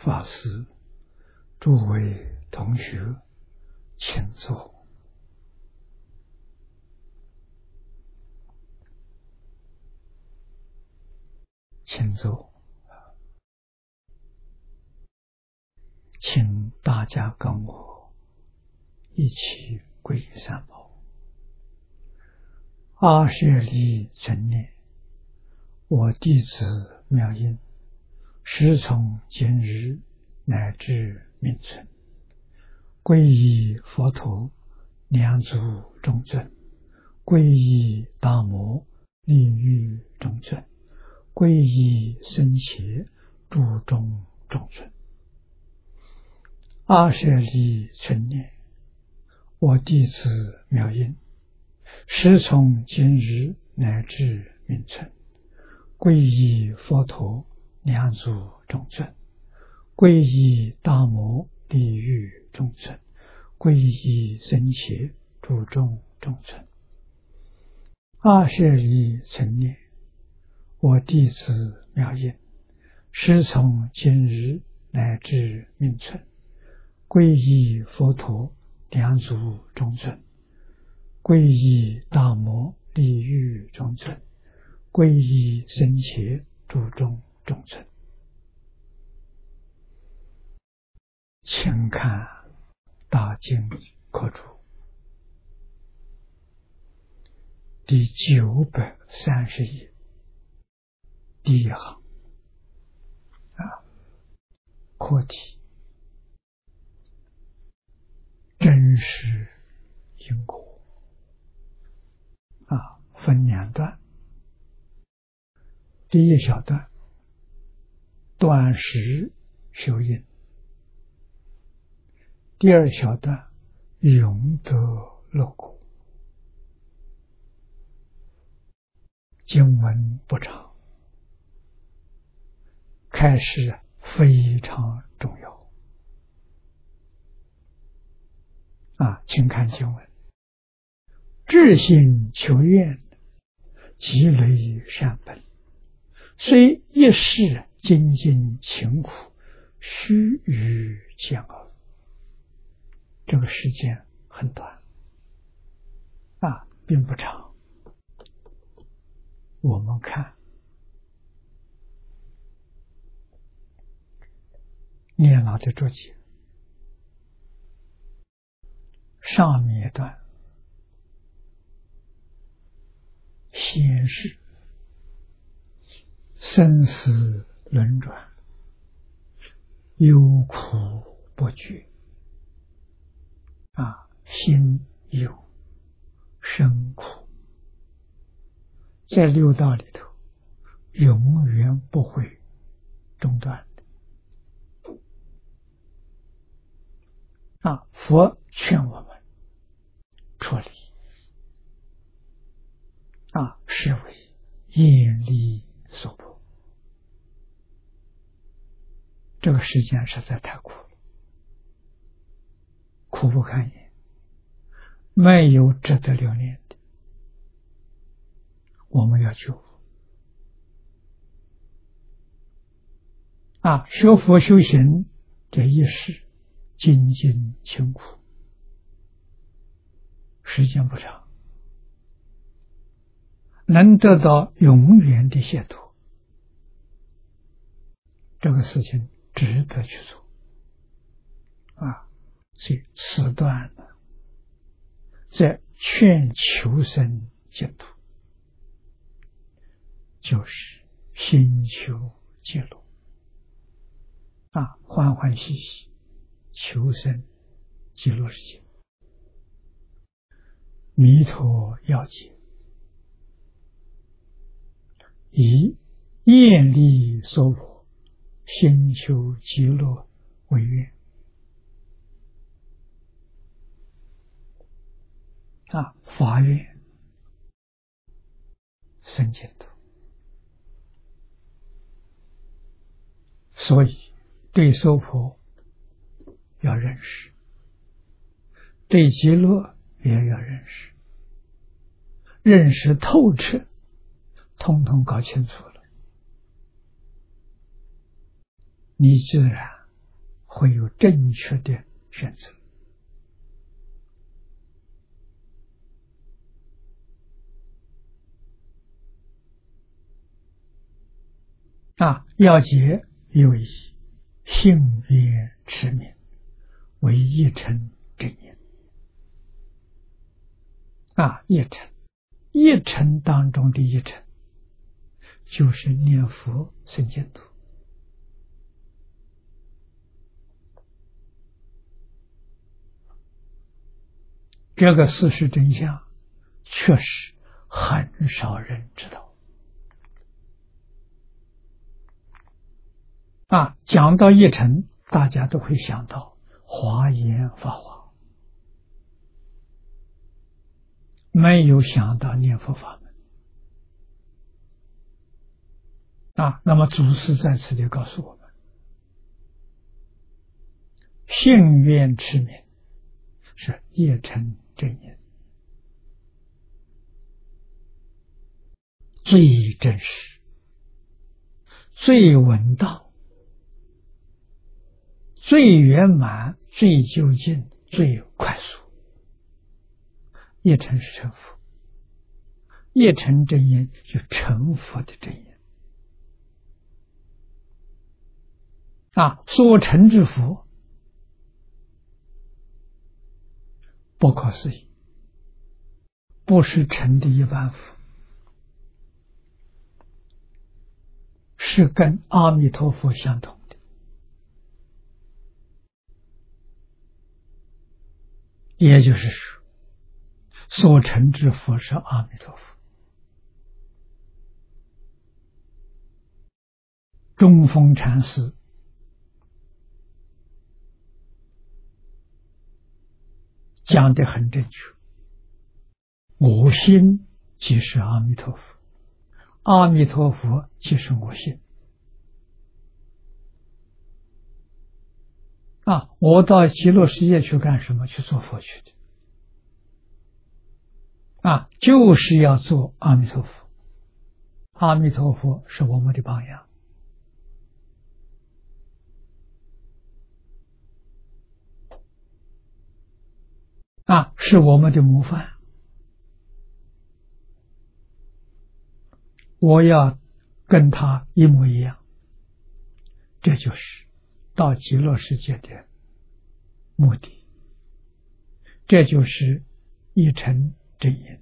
法师、诸位同学，请坐。请坐，请大家跟我一起皈依三宝。阿舍利存念，我弟子妙音，时从今日乃至命存，皈依佛陀，两足中尊；皈依大摩，利欲中尊；皈依僧伽，注中中尊。阿舍利存念，我弟子妙音，时从今日乃至命存，皈依佛陀，两足中尊；皈依大摩，利欲中尊；皈依僧伽，注中中尊。阿舍利存念，我弟子妙音，时从今日乃至命存，皈依佛陀，两足中尊；皈依大摩，利欲中尊；皈依僧伽，注中中尊。请看大经课注第930页第一行课题：真实因果分两段。第一小段，断实修因；第二小段，永得乐果。经文不长，开始非常重要请看经文：至心求愿，积累善本，虽一世精进勤苦，须臾见耳。这个时间很短并不长。我们看念老的注解，上面一段显示生死轮转，忧苦不绝心忧身苦，在六道里头永远不会中断佛劝我们出离是为业力所迫。这个时间实在太苦了，苦不堪言，没有值得留恋的。我们要救学佛修行这一世精进勤苦，时间不长，能得到永远的解脱，这个事情值得去做所以此段呢，在劝求生净土，就是心求极乐欢欢喜喜求生极乐世界，弥陀要解，以业力所迫，心求极乐为愿发愿生净土。所以对娑婆要认识，对极乐也要认识，认识透彻，通通搞清楚了，你自然会有正确的选择。要解有以性曰持名为一乘正因。一乘，一乘当中的一乘，就是念佛生净土。这个事实真相，确实很少人知道。讲到一乘，大家都会想到华严法华，没有想到念佛法门。那么祖师在此地告诉我们，信愿持名是一乘正因，最真实、最稳当、最圆满、最究竟、最快速。一乘是成佛，一乘正因就成佛的正因。所成之佛不可思议，不是成的一般佛，是跟阿弥陀佛相同的。也就是说，所成之佛是阿弥陀佛。中峰禅师讲得很正确，我心即是阿弥陀佛，阿弥陀佛即是我心。我到极乐世界去干什么？去做佛去的。就是要做阿弥陀佛。阿弥陀佛是我们的榜样。是我们的模范。我要跟他一模一样，这就是到极乐世界的目的，这就是一乘正因。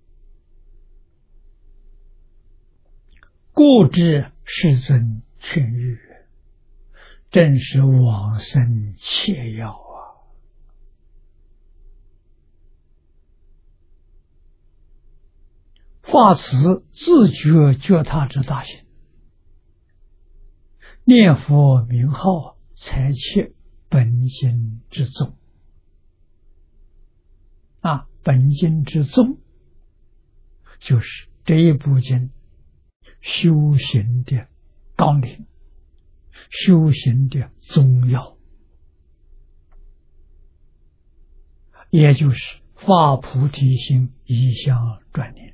故知世尊劝喻，正是往生切要啊！发此自觉觉他之大行，念佛名号，才切本经之宗。本经之宗就是这一部经修行的纲领，修行的宗要，也就是发菩提心，一向专念。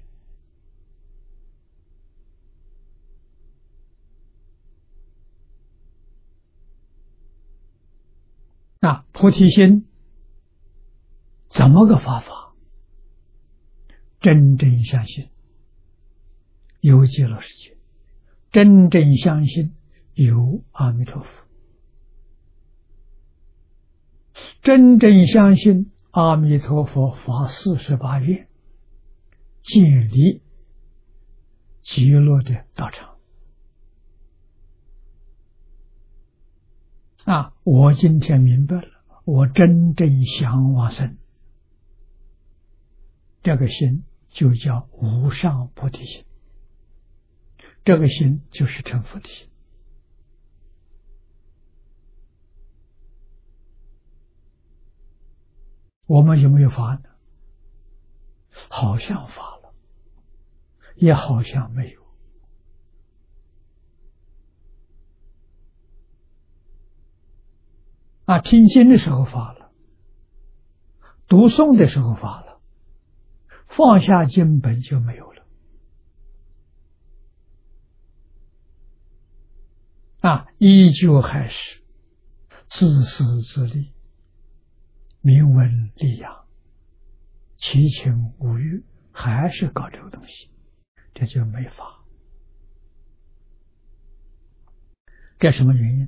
菩提心怎么个发法？真正相信有极乐世界，真正相信有阿弥陀佛，真正相信阿弥陀佛发48愿，建立极乐的道场。我今天明白了，我真正想往生，这个心就叫无上菩提心，这个心就是成佛的心。我们有没有发呢？好像发了，也好像没有。听经的时候发了，读诵的时候发了，放下经本就没有了。依旧还是自私自利，名闻利养，其情无欲，还是搞这个东西，这就没法。这什么原因？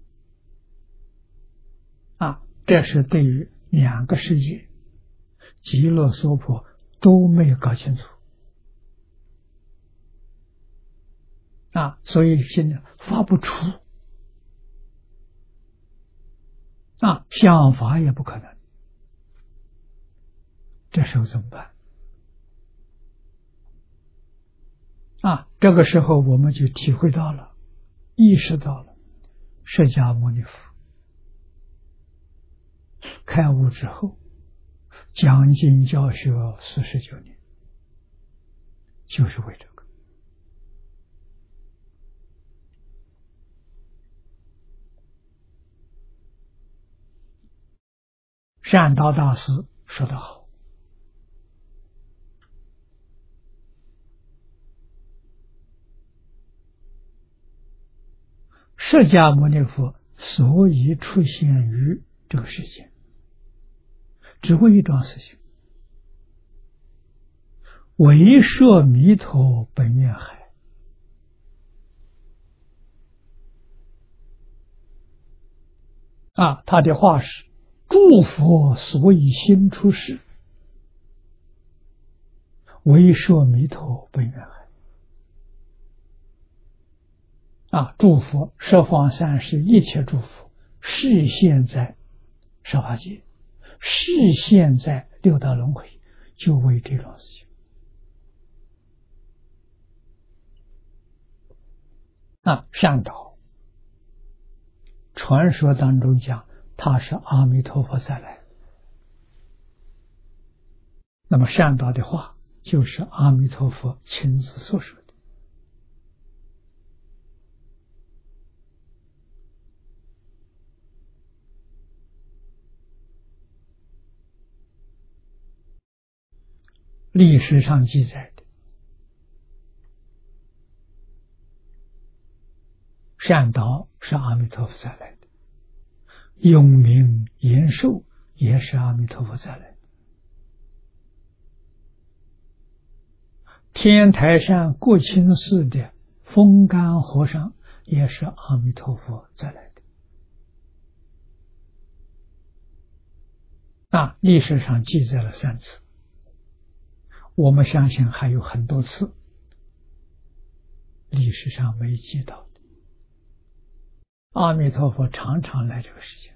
这是对于两个世界，极乐娑婆都没有搞清楚所以现在发不出想法也不可能。这时候怎么办？这个时候我们就体会到了，意识到了释迦牟尼佛开悟之后讲经教学49年，就是为这个。善导大师说得好，释迦牟尼佛所以出现于这个世界，只为一桩事情，为摄弥陀本愿海。他的话是：诸佛所以心出世，为摄弥陀本愿海。诸佛十方三世一切诸佛示现在十法界，示现在六道轮回，就为这种事情。善导传说当中讲他是阿弥陀佛再来，那么善导的话就是阿弥陀佛亲自所说的。历史上记载的善导是阿弥陀佛再来的，永明延寿也是阿弥陀佛再来的，天台山国清寺的风干和尚也是阿弥陀佛再来的。历史上记载了3次，我们相信还有很多次历史上没记到的。阿弥陀佛常常来这个世界，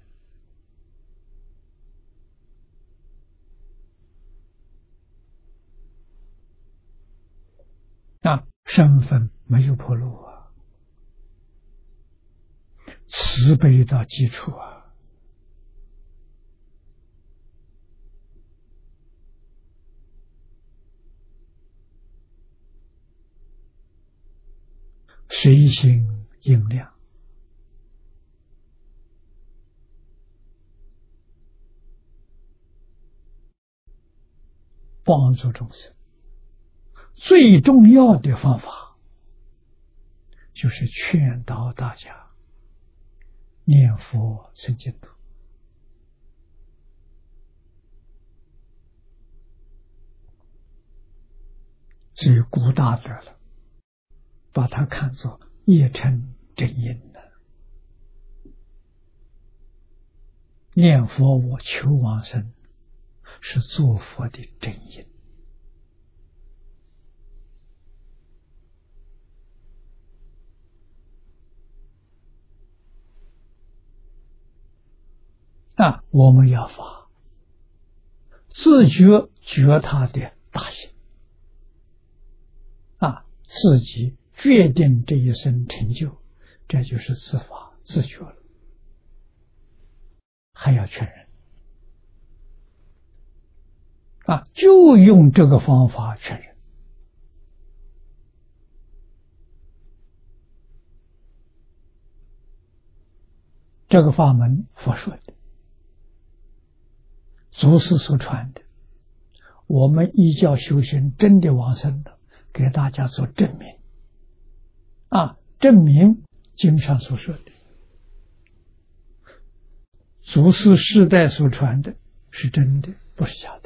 身份没有破露慈悲到基础随心应量，帮助众生。最重要的方法就是劝导大家念佛生净土。至于古大德了，把它看作业成真因的。念佛我求往生是做佛的真因。我们要发自觉觉他的大行自己决定这一生成就，这就是自发自觉了，还要确认就用这个方法确认。这个法门佛说的，祖师所传的，我们依教修行真的往生了，给大家做证明证明经上所说的祖师世代所传的是真的，不是假的。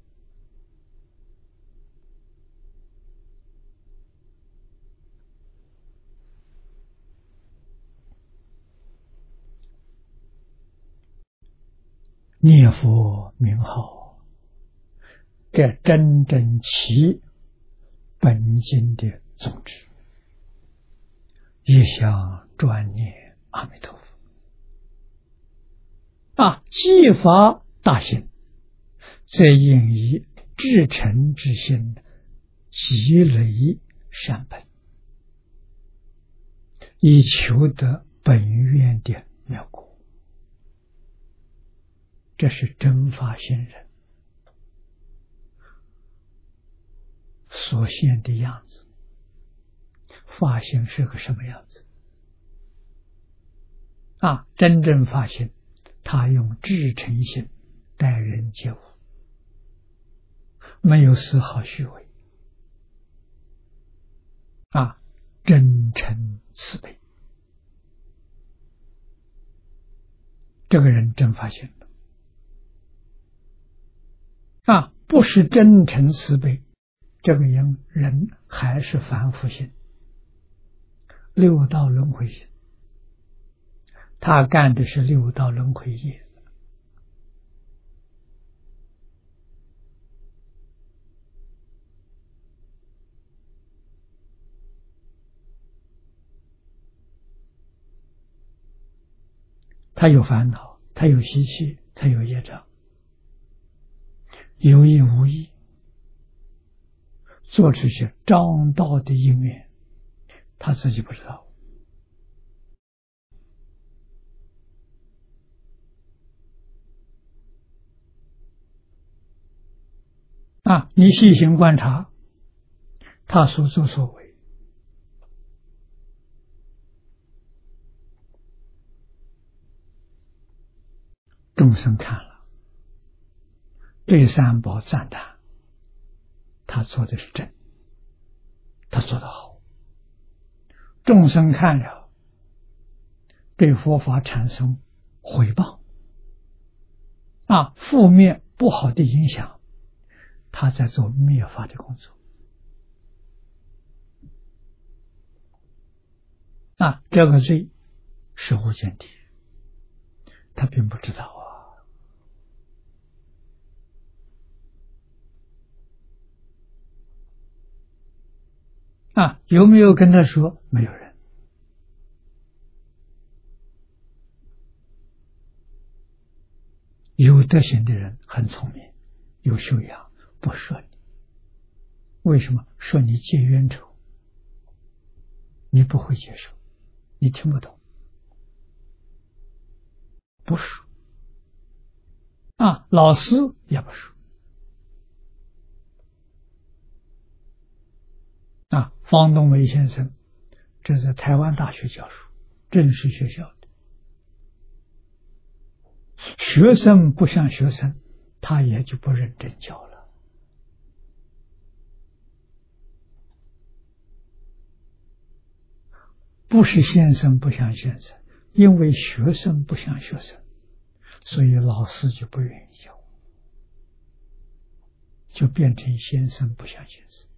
念佛名号，这真正其本经的宗旨。一向专念阿弥陀佛，既发大行，则应以至诚之心积累善本，以求得本愿的妙果。这是真发心人所现的样子。发心是个什么样子？真正发心，他用至诚心待人接物，没有丝毫虚伪，真诚慈悲。这个人真发心了。不是真诚慈悲，这个人还是凡夫心，六道轮回心，他干的是六道轮回业。他有烦恼，他有习气，他有业障，有意无意做出些张道的因缘，他自己不知道。你细心观察他所作所为，众生看了，对三宝赞叹，他做的是真，他做得好。众生看了，对佛法产生毁谤，负面不好的影响，他在做灭法的工作。这个罪是无间地，他并不知道有没有跟他说？没有人。有德行的人很聪明，有修养，不说你。为什么？说你结冤仇，你不会接受，你听不懂，不说。老师也不说。方东梅先生，这是台湾大学教书，正式学校的。学生不像学生，他也就不认真教了。不是先生不像先生，因为学生不像学生，所以老师就不愿意教，就变成先生不像先生。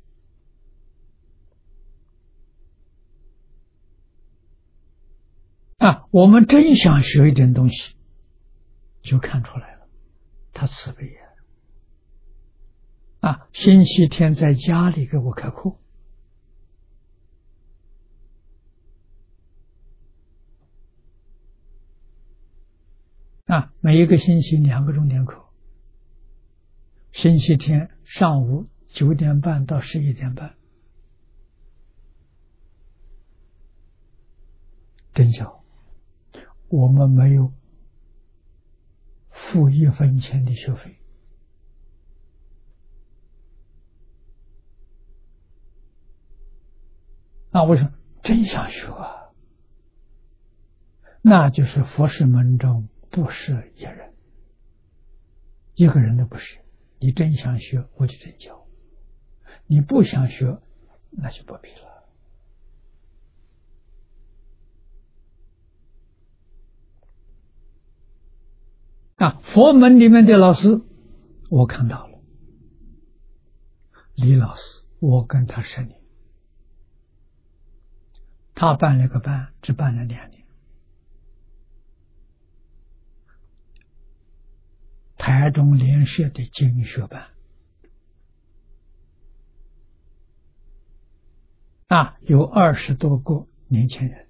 我们真想学一点东西，就看出来了，他慈悲星期天在家里给我开课，每一个星期2个钟点课，星期天上午9点半到11点半，真教。我们没有付1分钱的学费，为什么？真想学那就是佛事门中不是一人，一个人都不是。你真想学，我就真教；你不想学，那就不必了。 佛门里面的老师，我看到了。李老师，我跟他10年，他办了个班，只办了2年。台中联社的经学班，有20多个年轻人，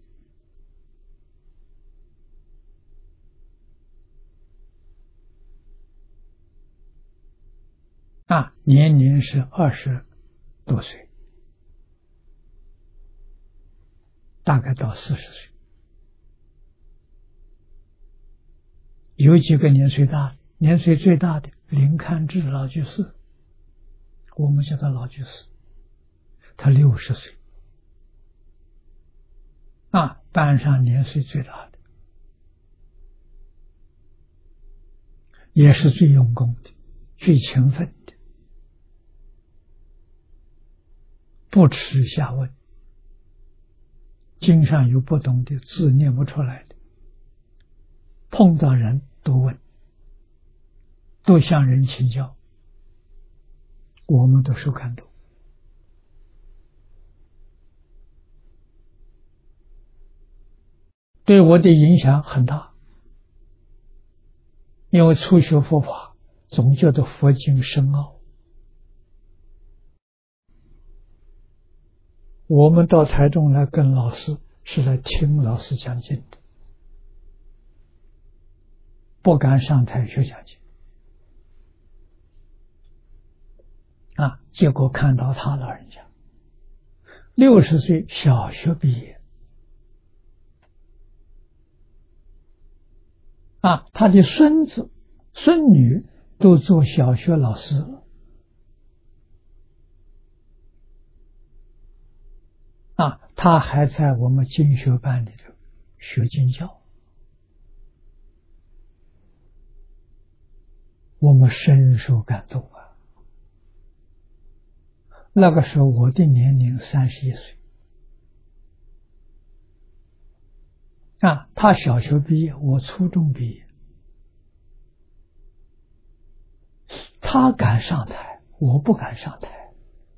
年龄是20多岁，大概到40岁，有几个年岁大的，年岁最大的林堪志老居士，我们叫他老居士，他60岁，班上年岁最大的，也是最用功的，最勤奋的，不耻下问，经上有不懂的字念不出来的，碰到人都问，都向人请教，我们都受感动。对我的影响很大，因为初学佛法总觉得佛经深奥，我们到台中来跟老师是来听老师讲经的，不敢上台学讲经结果看到他老人家60岁小学毕业他的孙子孙女都做小学老师了他还在我们经学班里头学经教，我们深受感动那个时候我的年龄31岁他小学毕业，我初中毕业，他敢上台，我不敢上台，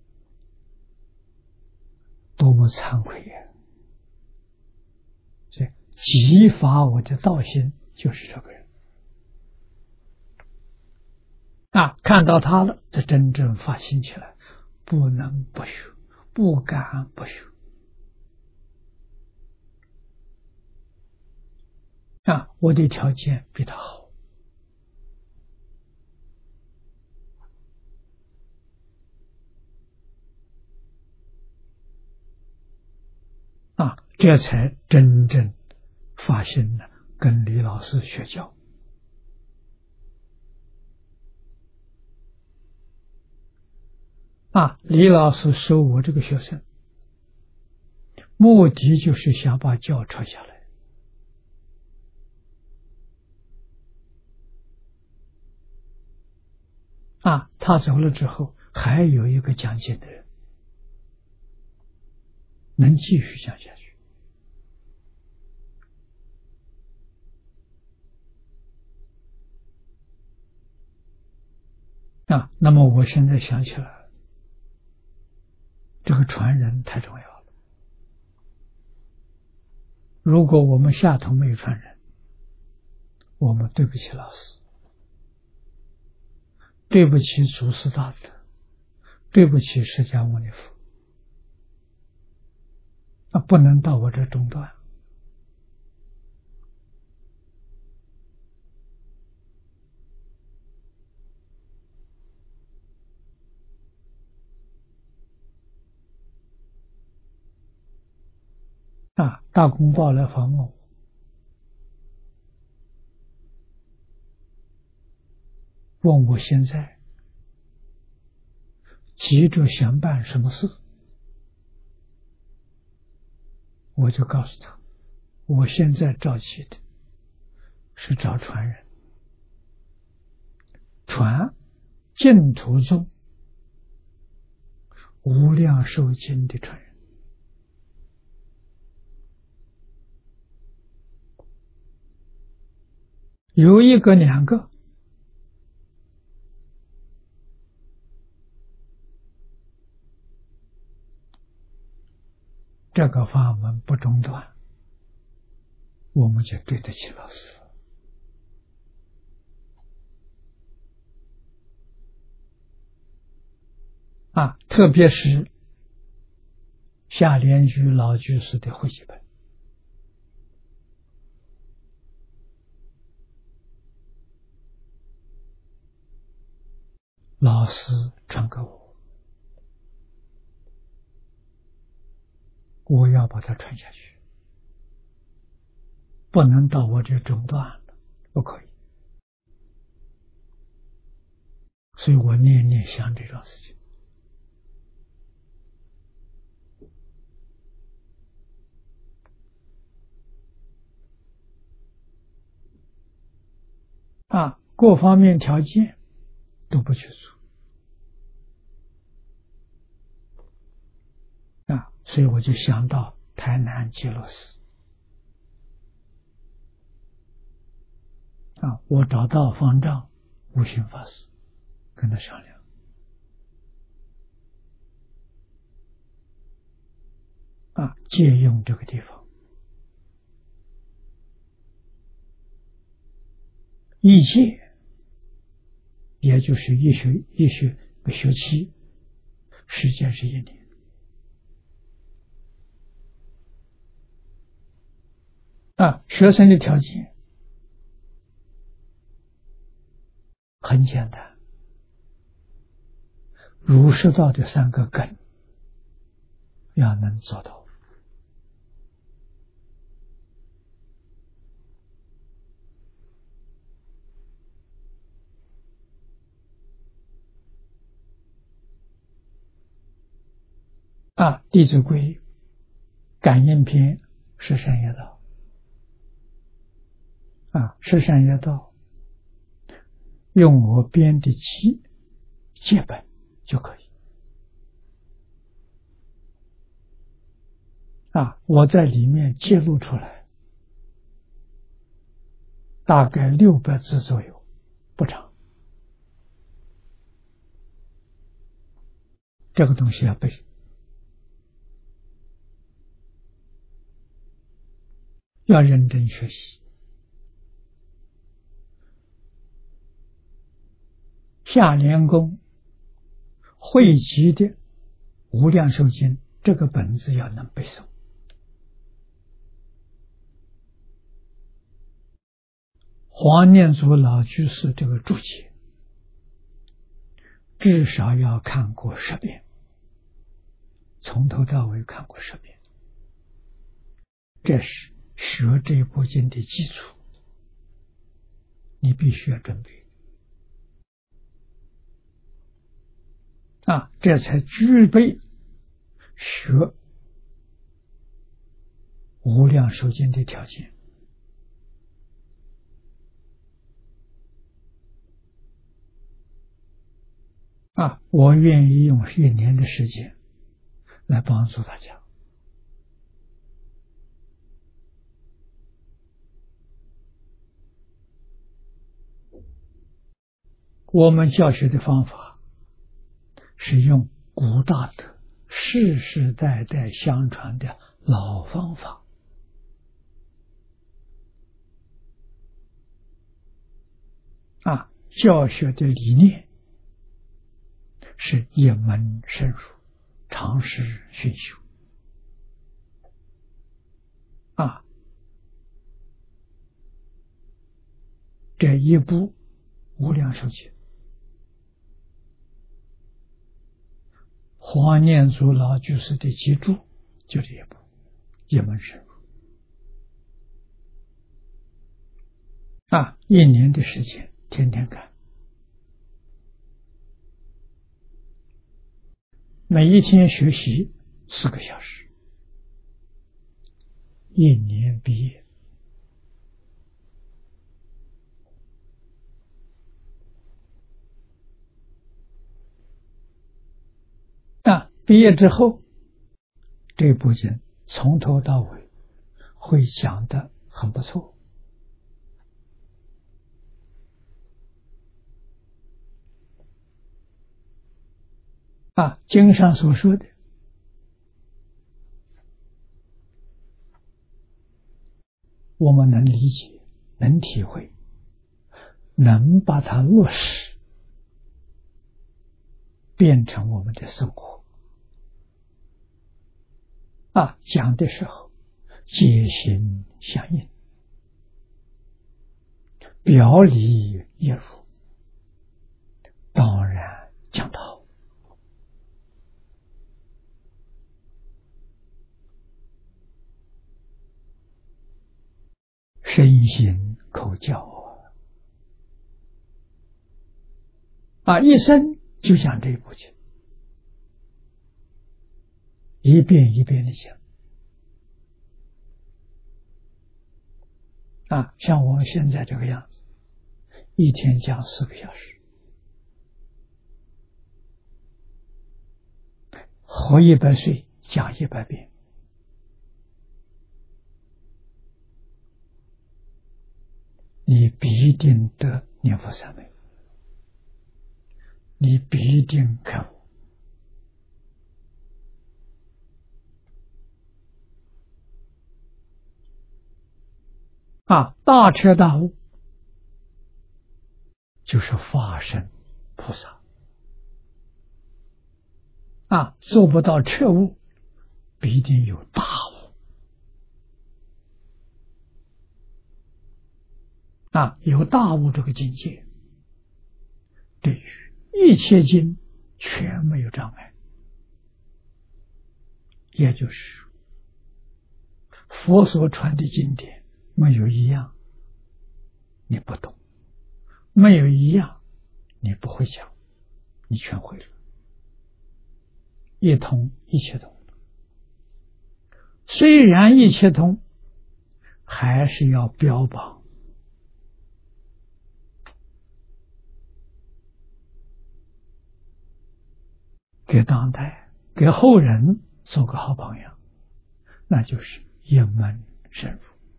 多么惭愧呀！所以激发我的道心就是这个人看到他了，这真正发心起来，不能不学，不敢不学我的条件比他好这才真正发心了，跟李老师学教李老师收我这个学生，目的就是想把教传下来他走了之后，还有一个讲经的人能继续讲下去那么我现在想起来了，这个传人太重要了。如果我们下头没有传人，我们对不起老师，对不起祖师大德，对不起释迦牟尼佛不能到我这中断大公报来访问我，问我现在急着想办什么事，我就告诉他，我现在着急的是找传人，传净土宗无量寿经的传人有一个两个，这个法门不中断，我们就对得起老师啊！特别是夏莲居老居士的汇集本，老师传给我要把它传下去，不能到我这中断了，不可以。所以我念念想这种事情啊，各方面条件都不去除啊，所以我就想到台南极乐寺啊，我找到方丈悟行法师，跟他商量啊，借用这个地方，一借也就是一学期，时间是1年啊。学生的条件很简单，儒释道的3个根要能做到啊。弟子规、感应篇、十善业道啊，十善业道用我编的戒本就可以啊。我在里面记录出来，大概600字左右，不长。这个东西要背，要认真学习。夏莲公汇集的无量寿经这个本子要能背诵，黄念祖老居士这个注解至少要看过10遍，从头到尾看过10遍，这是学这部经的基础，你必须要准备啊，这才具备学无量寿经的条件啊。我愿意用1年的时间来帮助大家。我们教学的方法是用古大德世世代代相传的老方法啊，教学的理念是一门深入，常识熏修啊。这一部无量寿经，黄念祖老居士的集注就这一部，一门深入啊，1年的时间，天天看，每一天学习4个小时，1年毕业啊。毕业之后，这部经从头到尾会讲得很不错经上所说的，我们能理解，能体会，能把它落实，变成我们的生活。讲的时候，皆心相应，表里一如，当然讲得好。身心口教一生就讲这一部经，一遍一遍的讲。像我们现在这个样子，一天讲4个小时，活100岁讲100遍，你必定得念佛三昧，你必定开悟。大彻大悟就是化身菩萨。做不到彻悟，必定有大悟。有大悟这个境界，对于一切经全没有障碍。也就是佛所传的经典，没有一样你不懂，没有一样你不会讲，你全会了，一通一切通。虽然一切通，还是要标榜给当代给后人做个好榜样，那就是一门深入。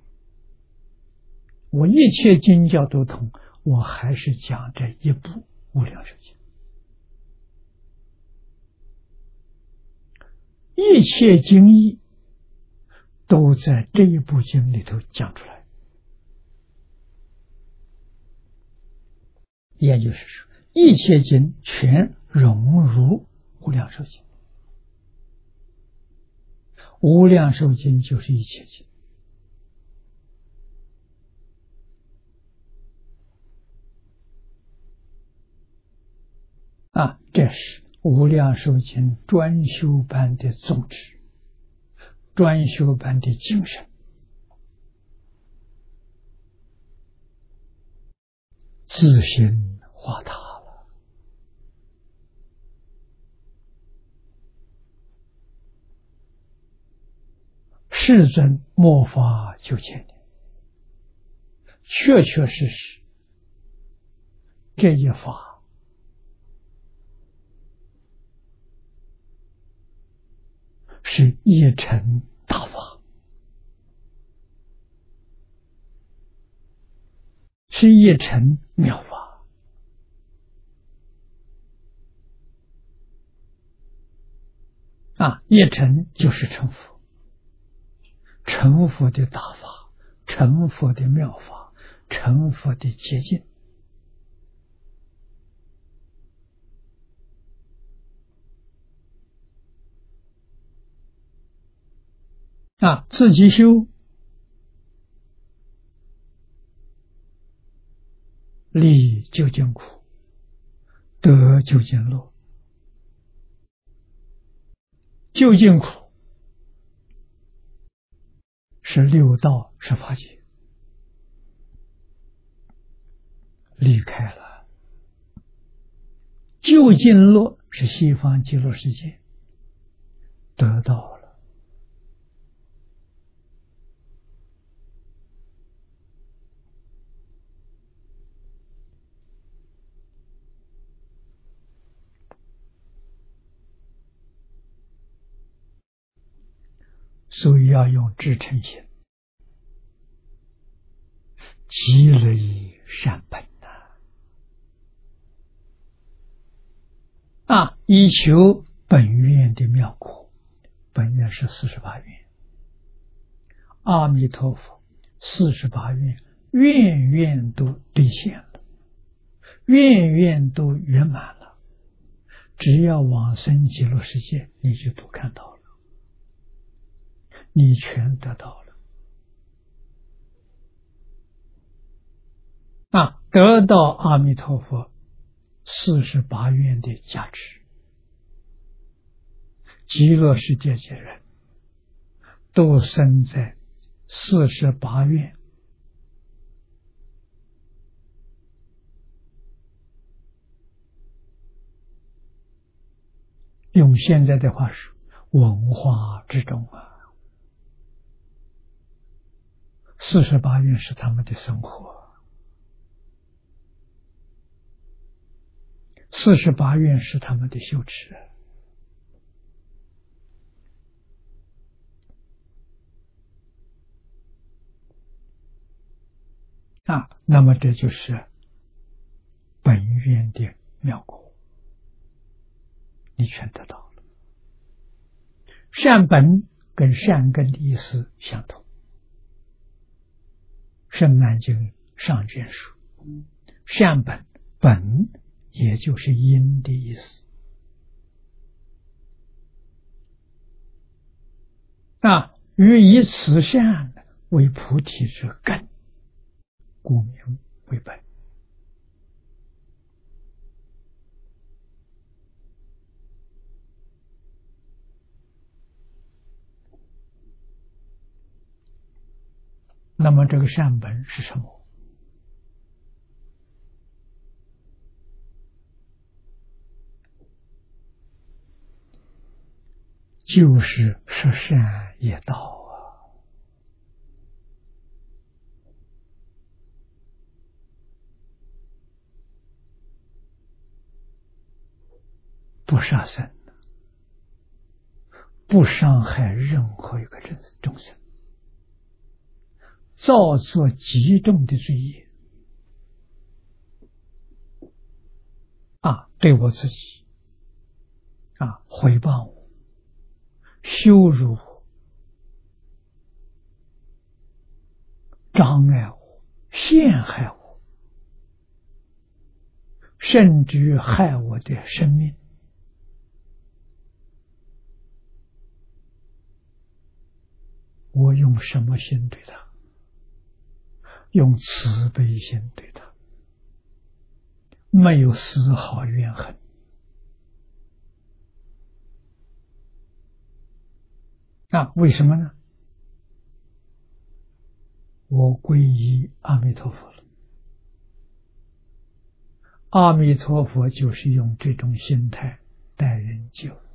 我一切经教都通，我还是讲这一部无量寿经，一切经义都在这一部经里头讲出来。也就是说，一切经全融入无量寿经，无量寿经就是一切经。这是无量寿经专修班的宗旨，专修班的精神。自心化他了。世尊末法9000年，确确实实这一法是一乘大法，是一乘妙法。一乘就是成佛，成佛的大法，成佛的妙法，成佛的捷径。自己修，离究竟苦，得究竟乐。究竟苦是六道十法界，离开了；究竟乐是西方极乐世界，得到了。所以要用至诚心，积累善本以求本愿的妙果，本愿是48愿，阿弥陀佛48愿，愿愿都兑现了，愿愿都圆满了，只要往生极乐世界，你就都看到了，你全得到了。得到阿弥陀佛48愿的加持，极乐世界的人都生在48愿，用现在的话说，文化之中48愿是他们的生活，48愿是他们的修持那么这就是本愿的妙果，你全得到了。善本跟善根的意思相同，圣曼经上卷说，善本本也就是因的意思于以此善为菩提之根，故名为本。那么这个善本是什么？就是十善业道不杀生，不伤害任何一个众生，造作极重的罪业对我自己毁谤我，羞辱我，障碍我，陷害我，甚至于害我的生命，我用什么心对他？用慈悲心对他，没有丝毫怨恨为什么呢？我皈依阿弥陀佛了，阿弥陀佛就是用这种心态待人接物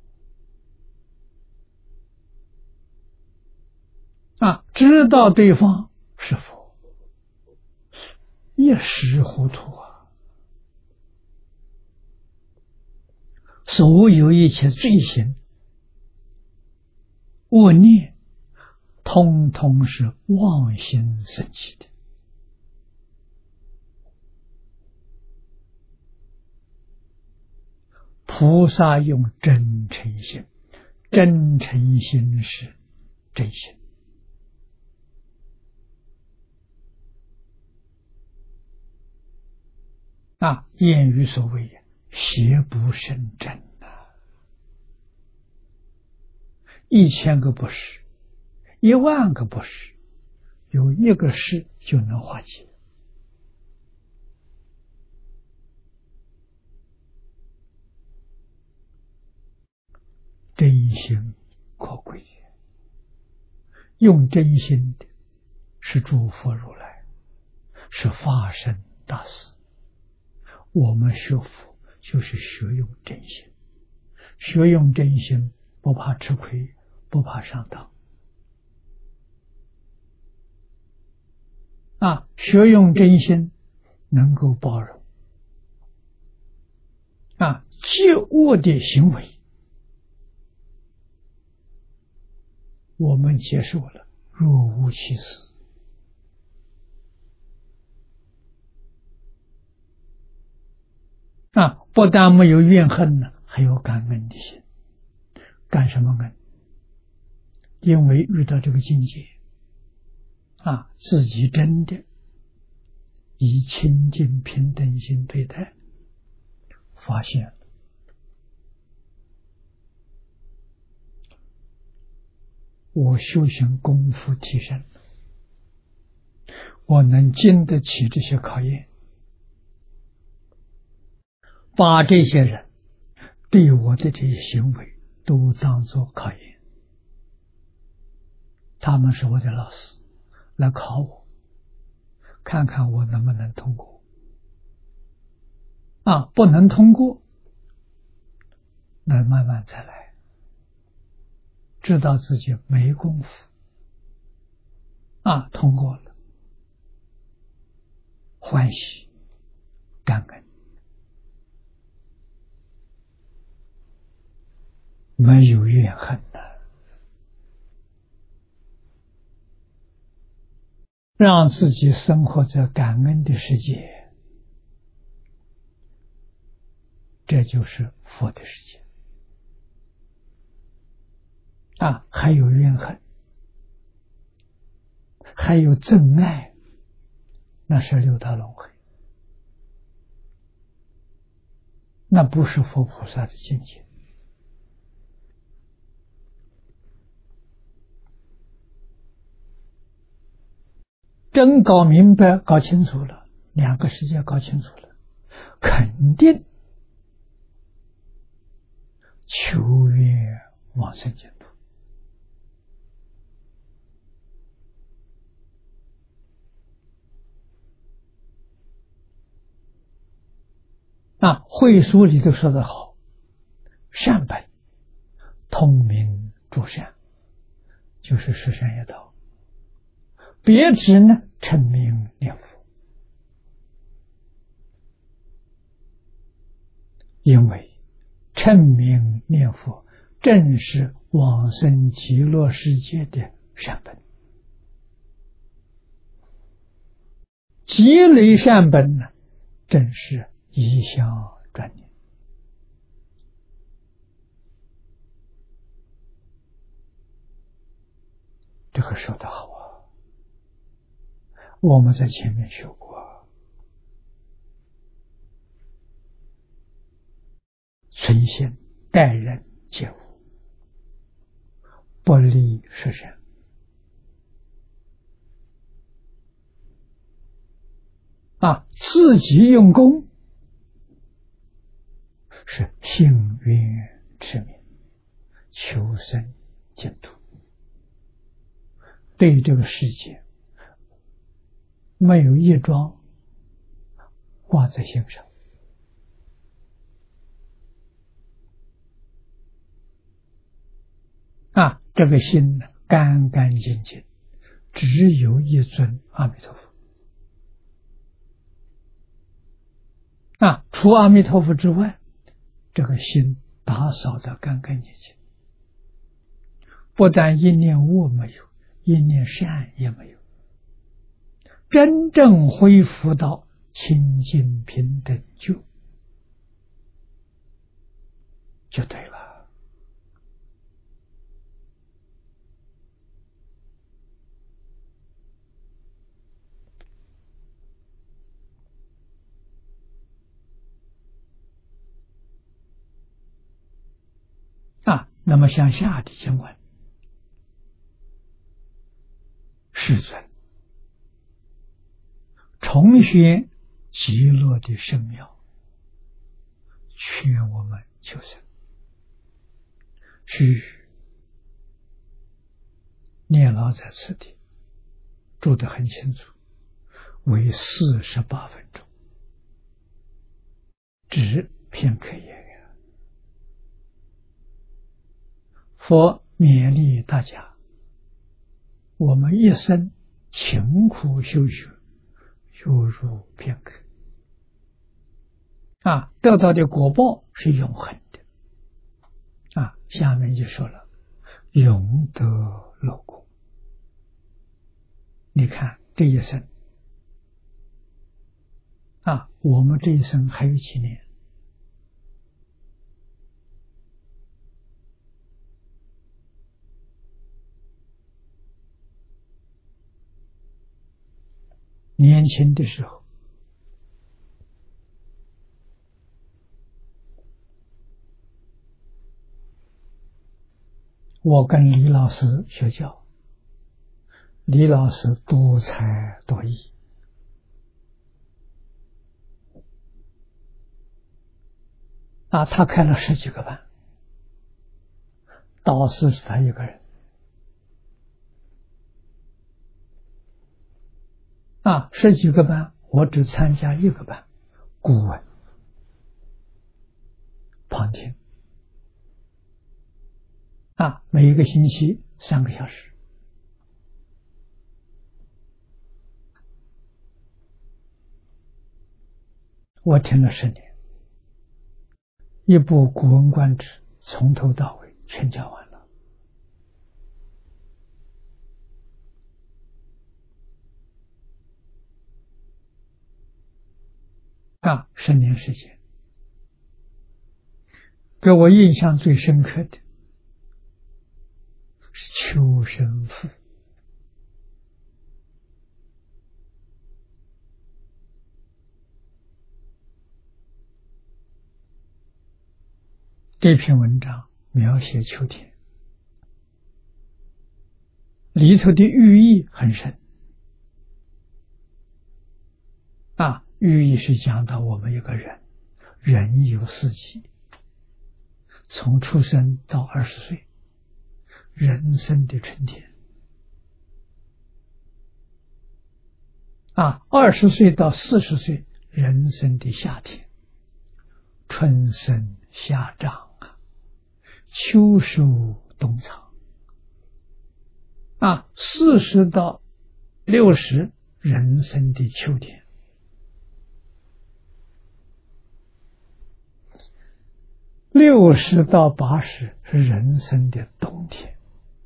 知道对方是佛，一时糊涂所有一切罪行恶念通通是妄心生起的，菩萨用真诚心，真诚心是真心谚语所谓邪不胜正1000个不是，10000个不是，有一个是就能化解。真心可贵，用真心的是诸佛如来，是法身大士。我们学佛就是学用真心，学用真心不怕吃亏，不怕上当学用真心能够包容借恶的行为我们接受了，若无其事不但没有怨恨呢，还有感恩的心干什么恩？因为遇到这个境界自己真的以清净平等心对待，发现了我修行功夫提升，我能经得起这些考验，把这些人对我的这些行为都当作考验，他们是我的老师，来考我，看看我能不能通过不能通过，那慢慢再来，知道自己没功夫通过了，欢喜感恩，没有怨恨的，让自己生活在感恩的世界，这就是佛的世界还有怨恨，还有憎爱，那是六道轮回，那不是佛菩萨的境界。真搞明白搞清楚了，两个世界搞清楚了，肯定求愿往生净土会书里头说得好，善本通明诸善，就是十善业道，别指呢称名念佛，因为称名念佛正是往生极乐世界的善本，积累善本呢，正是一向专念。这个说得好我们在前面学过存心待人接物，不离十善自己用功是幸运持名，求生净土，对这个世界没有一桩挂在心上这个心呢干干净净，只有一尊阿弥陀佛除阿弥陀佛之外，这个心打扫得干干净净，不但一念恶没有，一念善也没有，真正恢复到清净平等就对了那么向下的经文，世尊重宣极乐的圣妙，劝我们求生。须念老在此地注得很清楚，为48分钟，只片刻也。佛勉励大家，我们一生勤苦修学，犹如片刻得到的果报是永恒的下面就说了，永得乐果。你看这一生我们这一生还有几年？ 年轻的时候，我跟李老师学教，李老师多才多艺，他开了10几个班，导师是他一个人。10几个班，我只参加1个班，古文旁听。每一个星期3个小时。我听了10年，一部《古文观止》从头到尾全讲完了。10年时间，给我印象最深刻的是求生赋。这篇文章描写秋天，里头的寓意很深。寓意是讲到我们一个人有4季，从出生到20岁，人生的春天。20岁到40岁，人生的夏天，春生夏长，秋收冬藏。40到60，人生的秋天。60到80是人生的冬天。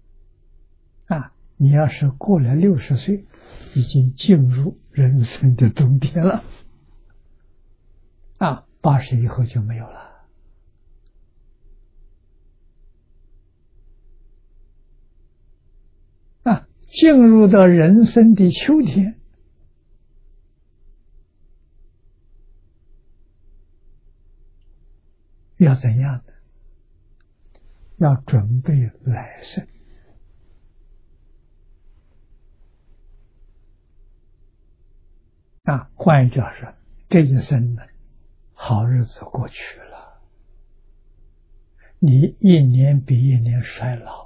你要是过了60岁，已经进入人生的冬天了。80以后就没有了。进入到人生的秋天，要怎样的？要准备来生。换一句话说，这一生呢，好日子过去了，你一年比一年衰老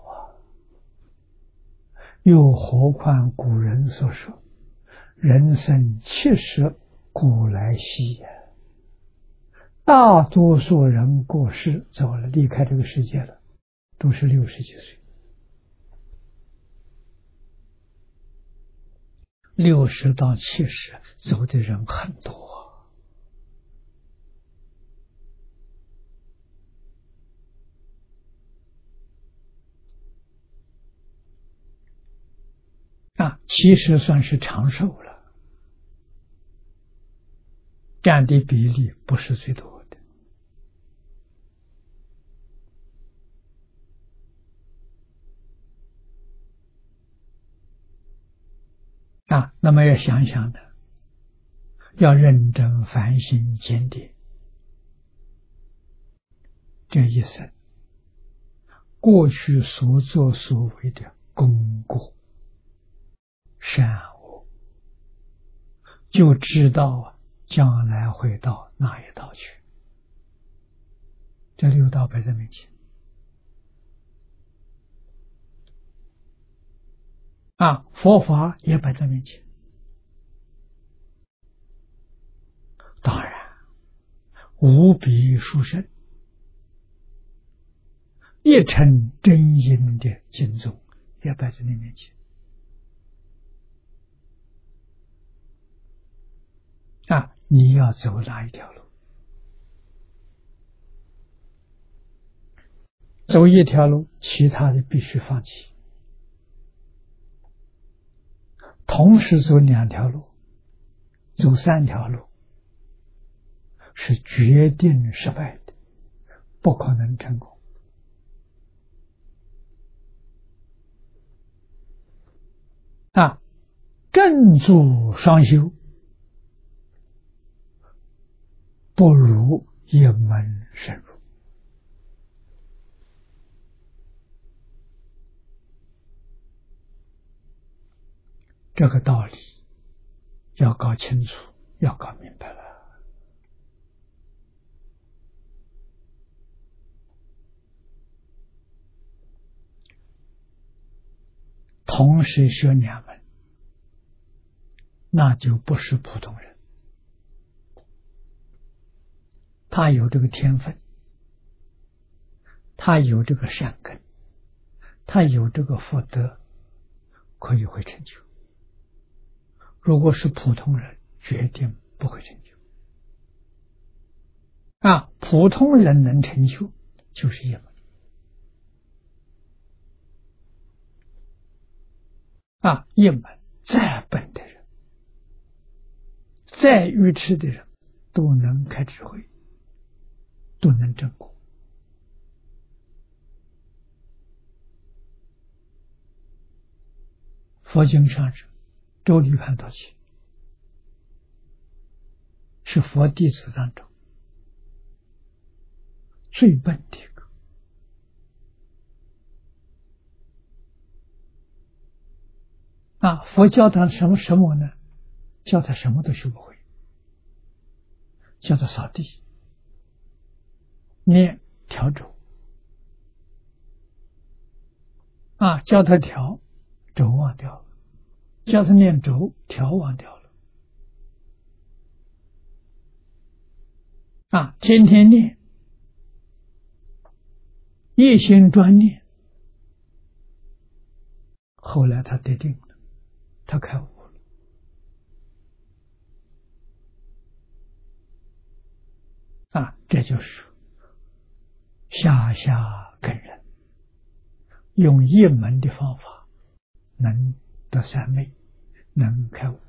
又何况古人所说，人生70古来稀也。大多数人过世走了，离开这个世界了，都是60几岁。60到70走的人很多。其实算是长寿了，占的比例不是最多的。那么要想想的，要认真反省检点这一生过去所作所为的功过善恶，就知道将来会到哪一道去。这6道摆在面前。佛法也摆在面前。当然无比殊胜，一称真因的经宗也摆在你面前。你要走哪一条路？走一条路，其他的必须放弃。同时走2条路，走3条路，是决定失败的，不可能成功。正住双修， 不如一门深入。这个道理要搞清楚，要搞明白了。同时学两门，那就不是普通人。他有这个天分，他有这个善根，他有这个福德，可以会成就。如果是普通人，决定不会成就。普通人能成就，就是一门。一门再笨的人，再愚痴的人，都能开智慧，都能证果。佛经上是周礼盘道起，是佛弟子当中最笨的一个。佛教他什么呢？教他什么都学不会，叫他扫地、念调轴，教他调轴忘掉了，叫他念轴调忘掉了。天天念，一心专念，后来他得定了，他开悟了。这就是下根人，用一门的方法能得三昧，能开悟。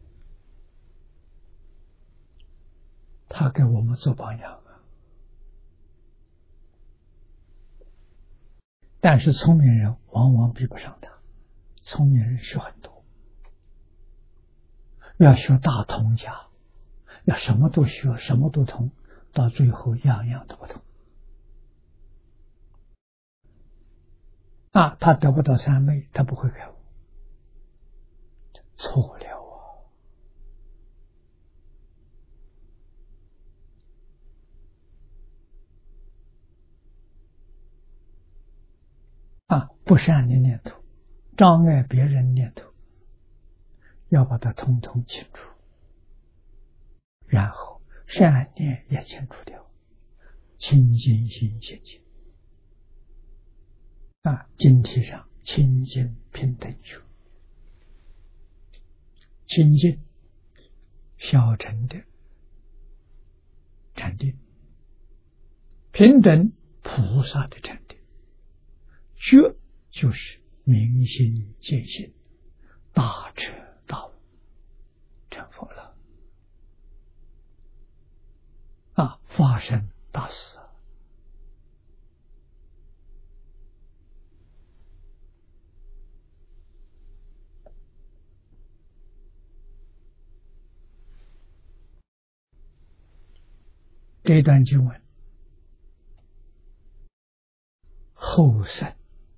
他给我们做榜样但是聪明人往往比不上他，聪明人学很多，要学大通家，要什么都学，什么都通，到最后样样都不通。他得不到三昧，他不会开悟，错了不善的念头，障碍别人念头，要把它通通清除，然后善念也清除掉，清净心现前。经题上清净平等修，清净小乘的禅定，平等菩萨的禅定，觉就是明心见性，大彻大悟，成佛了。发生大事。这一段经文，后生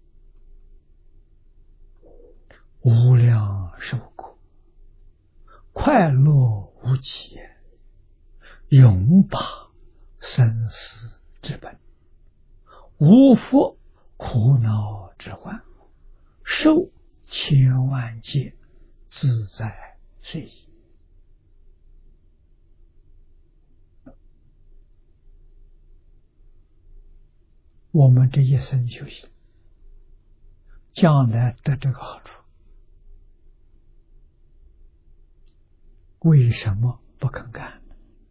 无量寿果，快乐无极，永拔生死之本，无复苦恼之患，受千万劫，自在随意。我们这一生修行，将来得这个好处，为什么不肯干？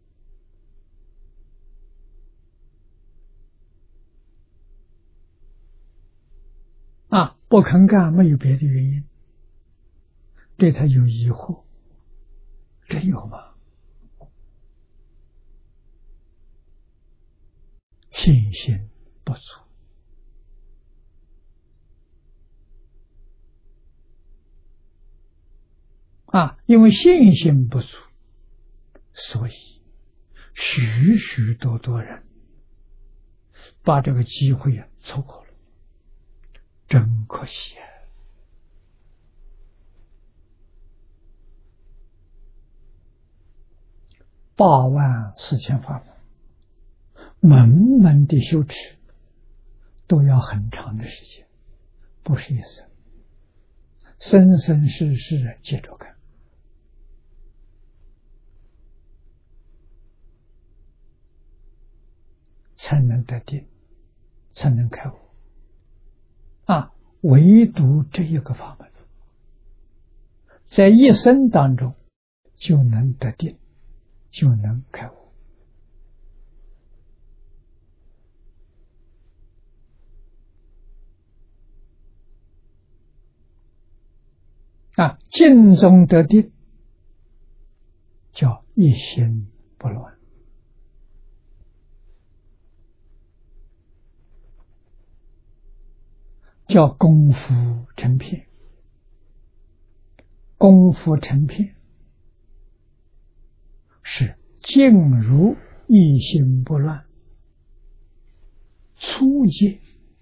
不肯干没有别的原因，对他有疑惑，真有吗？信心不足。因为信心不足，所以许许多多人把这个机会错过了，真可惜啊！84000法门，门门的修持都要很长的时间，不是一生，生生世世接着干，才能得定，才能开悟啊！唯独这一个法门，在一生当中就能得定，就能开悟啊！静中得定，叫一心不乱。叫功夫成片，功夫成片是静如一心不乱，初阶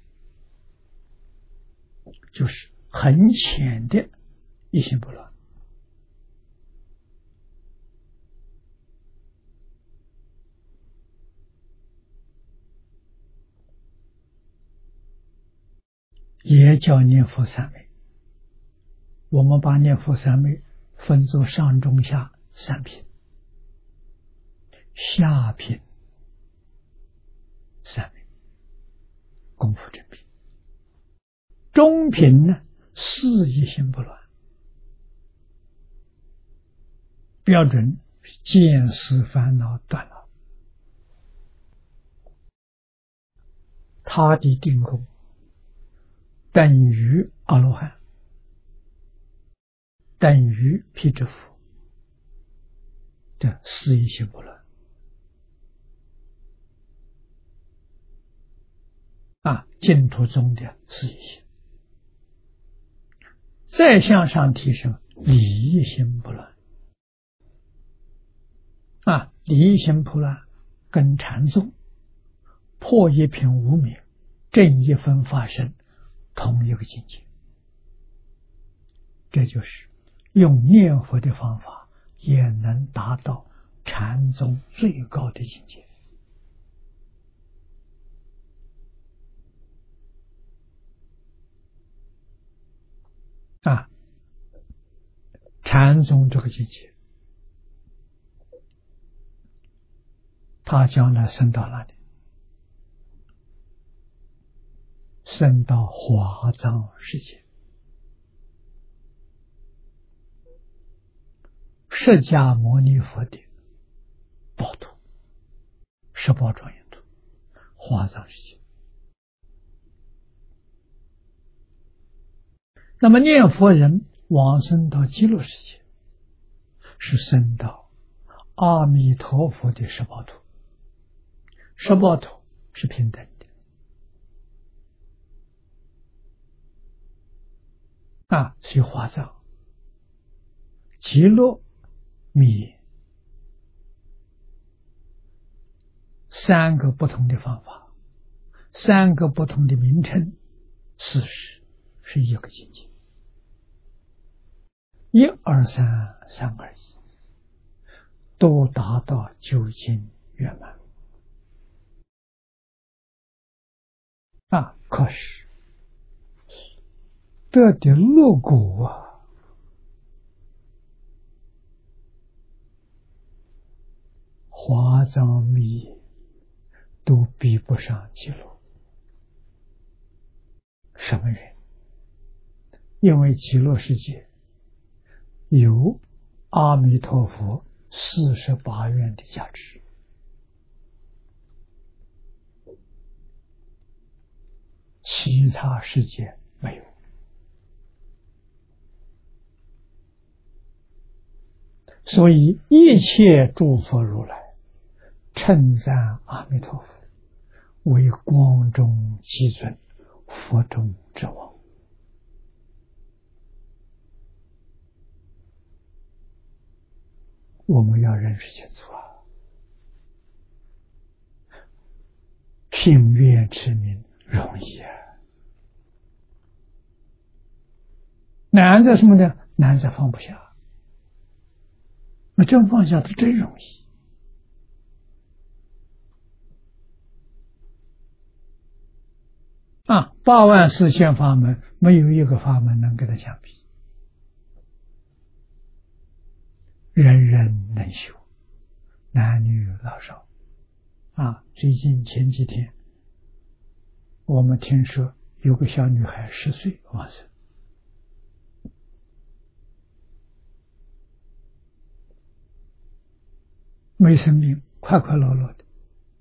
就是很浅的一心不乱。也叫念佛三昧。我们把念佛三昧分作上中下三品，下品三昧功夫正品，中品呢是一心不乱，标准见思烦恼断了，他的定功等于阿罗汉，等于辟支佛，这是一心不乱啊！净土中的是一心，再向上提升，理一心不乱啊！理一心不乱跟禅宗破一品无明，正一分法身同一个境界。这就是用念佛的方法也能达到禅宗最高的境界啊！禅宗这个境界，他将来升到哪里？升到华藏世界。释迦牟尼佛的宝土，18庄严土，华藏世界。那么念佛人往生到极乐世界，是升到阿弥陀佛的18土，18土是平等的啊，所以华藏、极乐、密三个不同的方法，三个不同的名称，事实是一个境界。1、2、3、3而已，都达到究竟圆满啊！可是得的乐果啊，华藏密都比不上极乐。什么原因？因为极乐世界有阿弥陀佛48愿的加持，其他世界没有。所以一切诸佛如来称赞阿弥陀佛为光中极尊，佛中之王。我们要认识清楚啊！ 心愿持名容易啊，难在什么呢？难在放不下。那真放下，它真容易。84000法门，没有一个法门能跟它相比。人人能修，男女老少。最近前几天，我们听说有个小女孩10岁往生，没生病，快快乐乐的，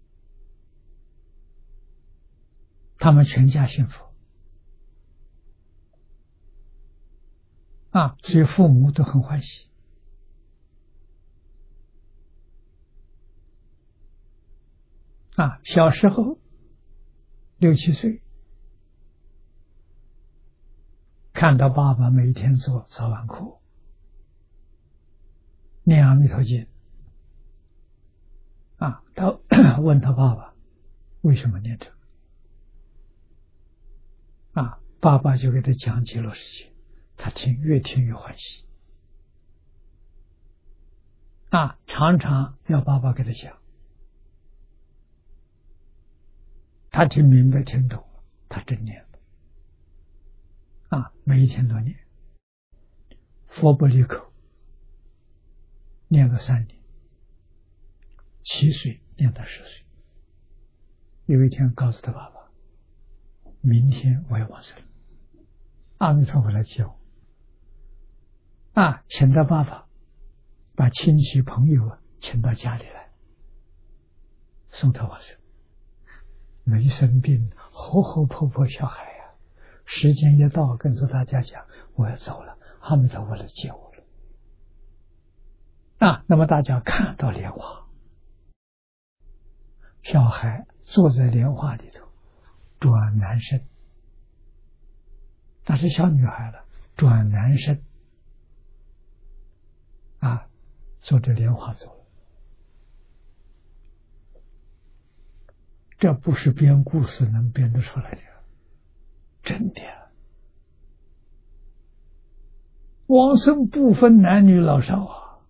他们全家幸福。所以父母都很欢喜。小时候6、7岁，看到爸爸每天做早晚课，念阿弥陀经。他问他爸爸为什么念这个？爸爸就给他讲解了事情，他越听越欢喜。常常要爸爸给他讲，他听明白听懂了，他真念了。每一天都念，佛不离口，念了3年，7岁念到10岁。有一天告诉他爸爸，明天我要往生了，阿弥陀佛来接我。请他爸爸把亲戚朋友请到家里来，送他往生。没生病，活活泼泼小孩呀。时间一到，跟着大家讲，我要走了，阿弥陀佛来接我了。那么大家看到莲花，小孩坐在莲花里头转男身，那是小女孩了，转男身坐着莲花走了。这不是编故事能编得出来的，真的。往生不分男女老少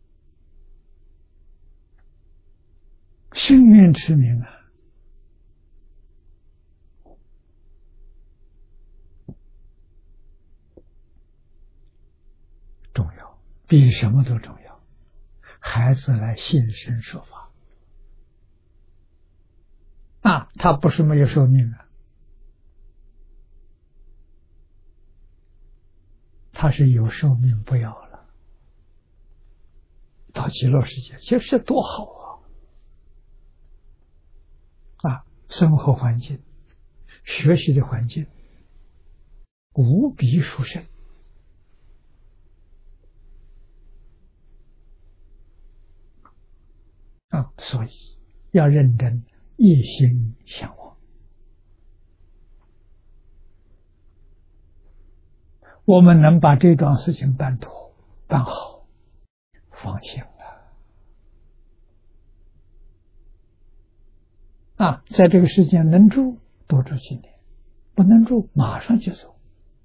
心愿持名重要，比什么都重要。孩子来现身说法他不是没有寿命他是有寿命不要了，到极乐世界，这是多好生活环境、学习的环境无比殊胜所以要认真一心向往。我们能把这桩事情办妥办好，放心了在这个世界能住多住几年，不能住马上就走，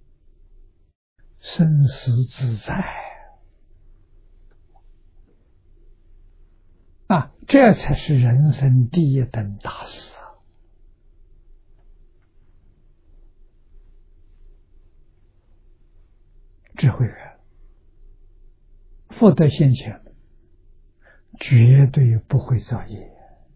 生死自在这才是人生第一等大事智慧人福德现前，绝对不会造业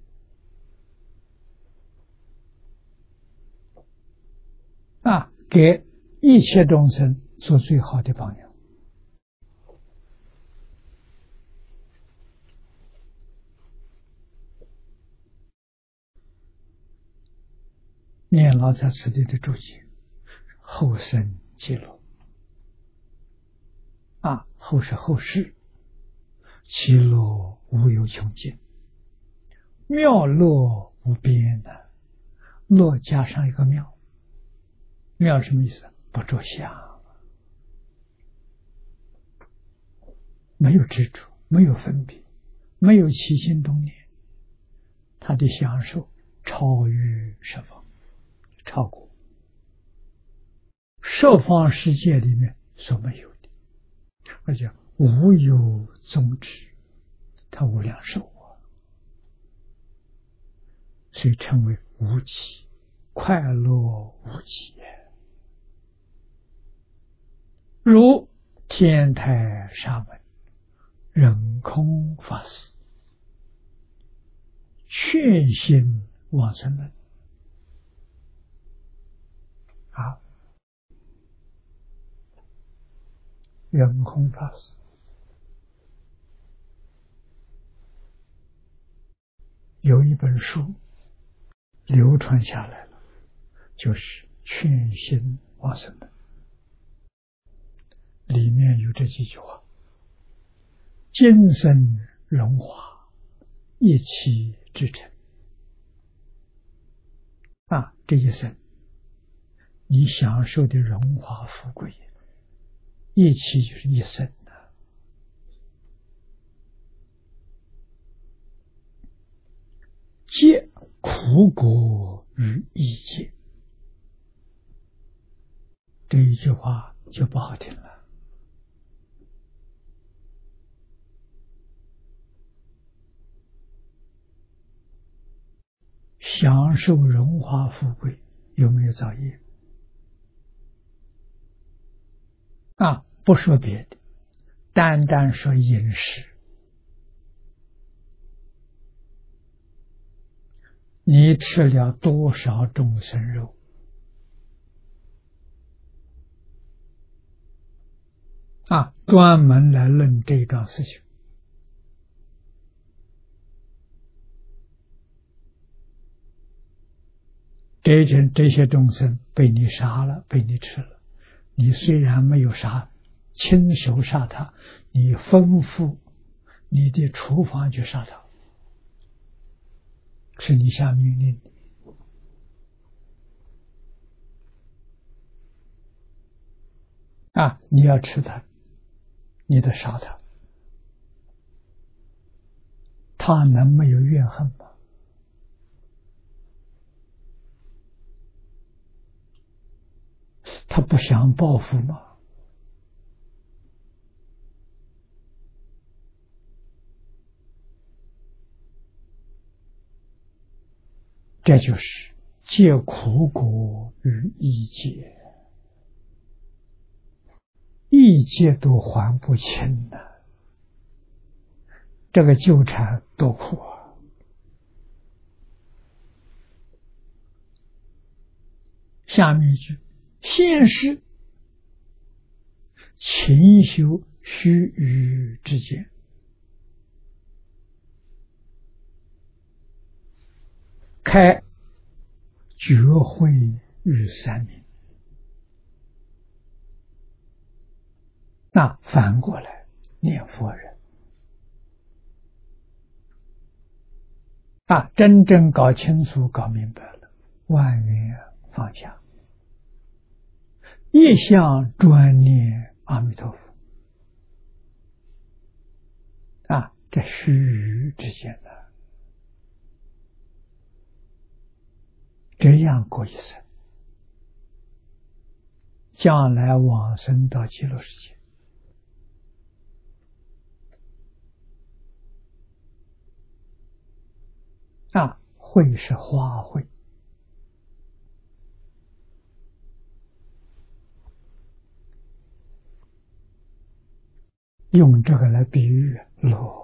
给一切众生做最好的榜样。念老在此地的注解，后生记录后是后世，其乐无有穷尽，妙乐无边乐加上一个妙，妙什么意思？不着相，没有执着，没有分别，没有起心动念，他的享受超越十方，超过十方世界里面所没有的，而且无有终止，它无量寿啊，所以称为无极，快乐无极。如天台沙门忍空法师劝心往生论啊，忍空法师有一本书流传下来了，就是劝心往生论，里面有这几句话：今生荣华一期至诚啊，这一生你享受的荣华富贵，一期就是一生的，皆苦果于一界。这一句话就不好听了。享受荣华富贵有没有造业啊？不说别的，单单说饮食，你吃了多少众生肉啊？专门来论这桩事情。这些众生被你杀了，被你吃了，你虽然没有亲手杀他，你吩咐你的厨房去杀他，是你下命令的啊！你要吃他，你得杀他，他能没有怨恨吗？他不想报复吗？这就是借苦果于一劫，一劫都还不清的，这个纠缠多苦啊！下面一句：现世勤修须臾之间，开觉慧于三明。那反过来念佛人啊，真正搞清楚搞明白了，万缘放下，一向专念阿弥陀佛啊，这须臾之间的这样过一生，将来往生到极乐世界啊，慧是花慧，用这个来比喻乐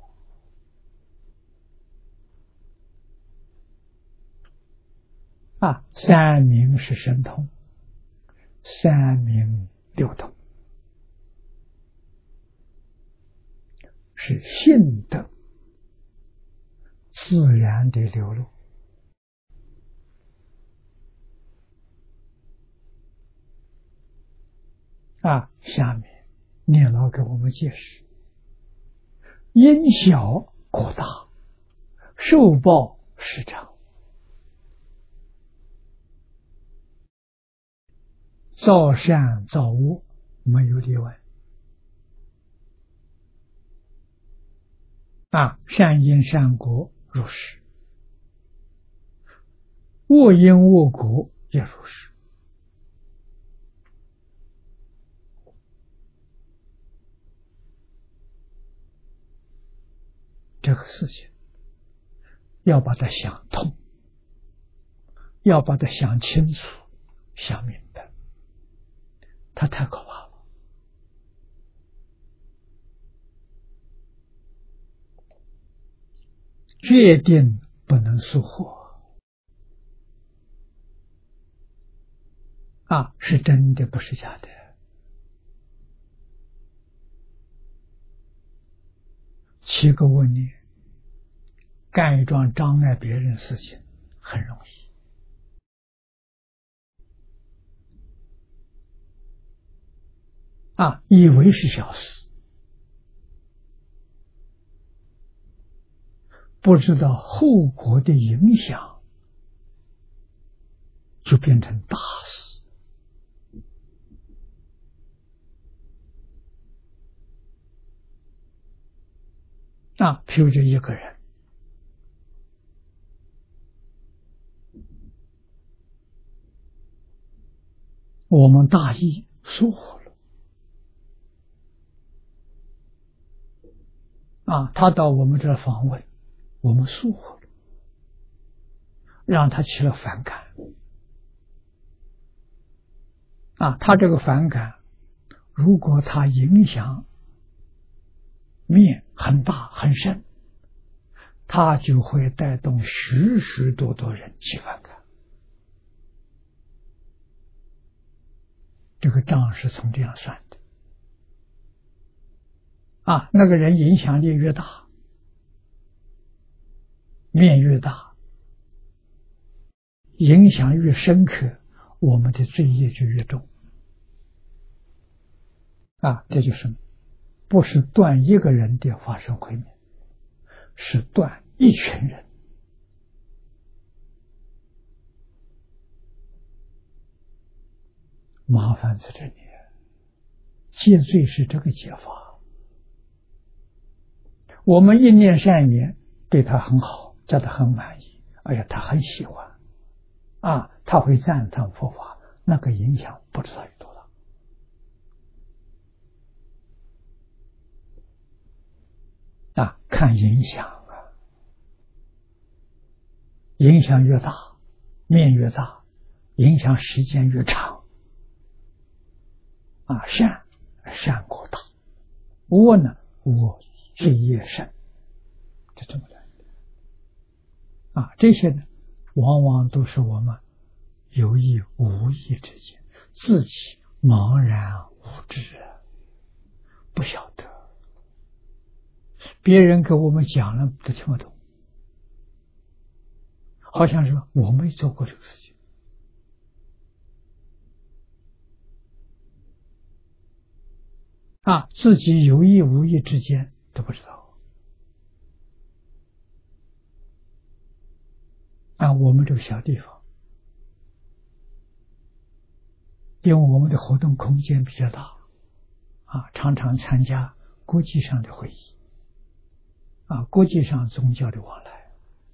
啊，三明是神通，三明六通是性德自然的流露啊。下面念老给我们解释：因小果大，受报时长，造善造恶没有例外啊，善因善果如是， 恶因恶果也如是。这个事情要把它想通，要把它想清楚、想明白，它太可怕了。决定不能疏忽啊，是真的，不是假的。起个恶念，干一桩障碍别人事情很容易啊，以为是小事，不知道后果的影响就变成大事。啊，譬如这一个人，我们大意疏忽了啊，他到我们这儿访问，我们疏忽了，让他起了反感啊，他这个反感，如果他影响面很大很深，他就会带动许许多多人起反感。这个账是从这样算的啊，那个人影响力越大，面越大，影响越深刻，我们的罪业就越重啊。这就是不是断一个人的法身慧命，是断一群人。麻烦在这里，戒罪是这个戒法。我们一念善言，对他很好，叫他很满意，哎呀，他很喜欢啊，他会赞叹佛法，那个影响不知道有多大啊！看影响啊，影响越大，面越大，影响时间越长啊，善果大，恶呢，恶罪业深，就这么来啊。这些呢，往往都是我们有意无意之间，自己茫然无知，不晓得，别人给我们讲了都听不懂，好像是我没做过这个事情啊，自己有意无意之间都不知道啊。我们这个小地方，因为我们的活动空间比较大啊，常常参加国际上的会议啊，国际上宗教的往来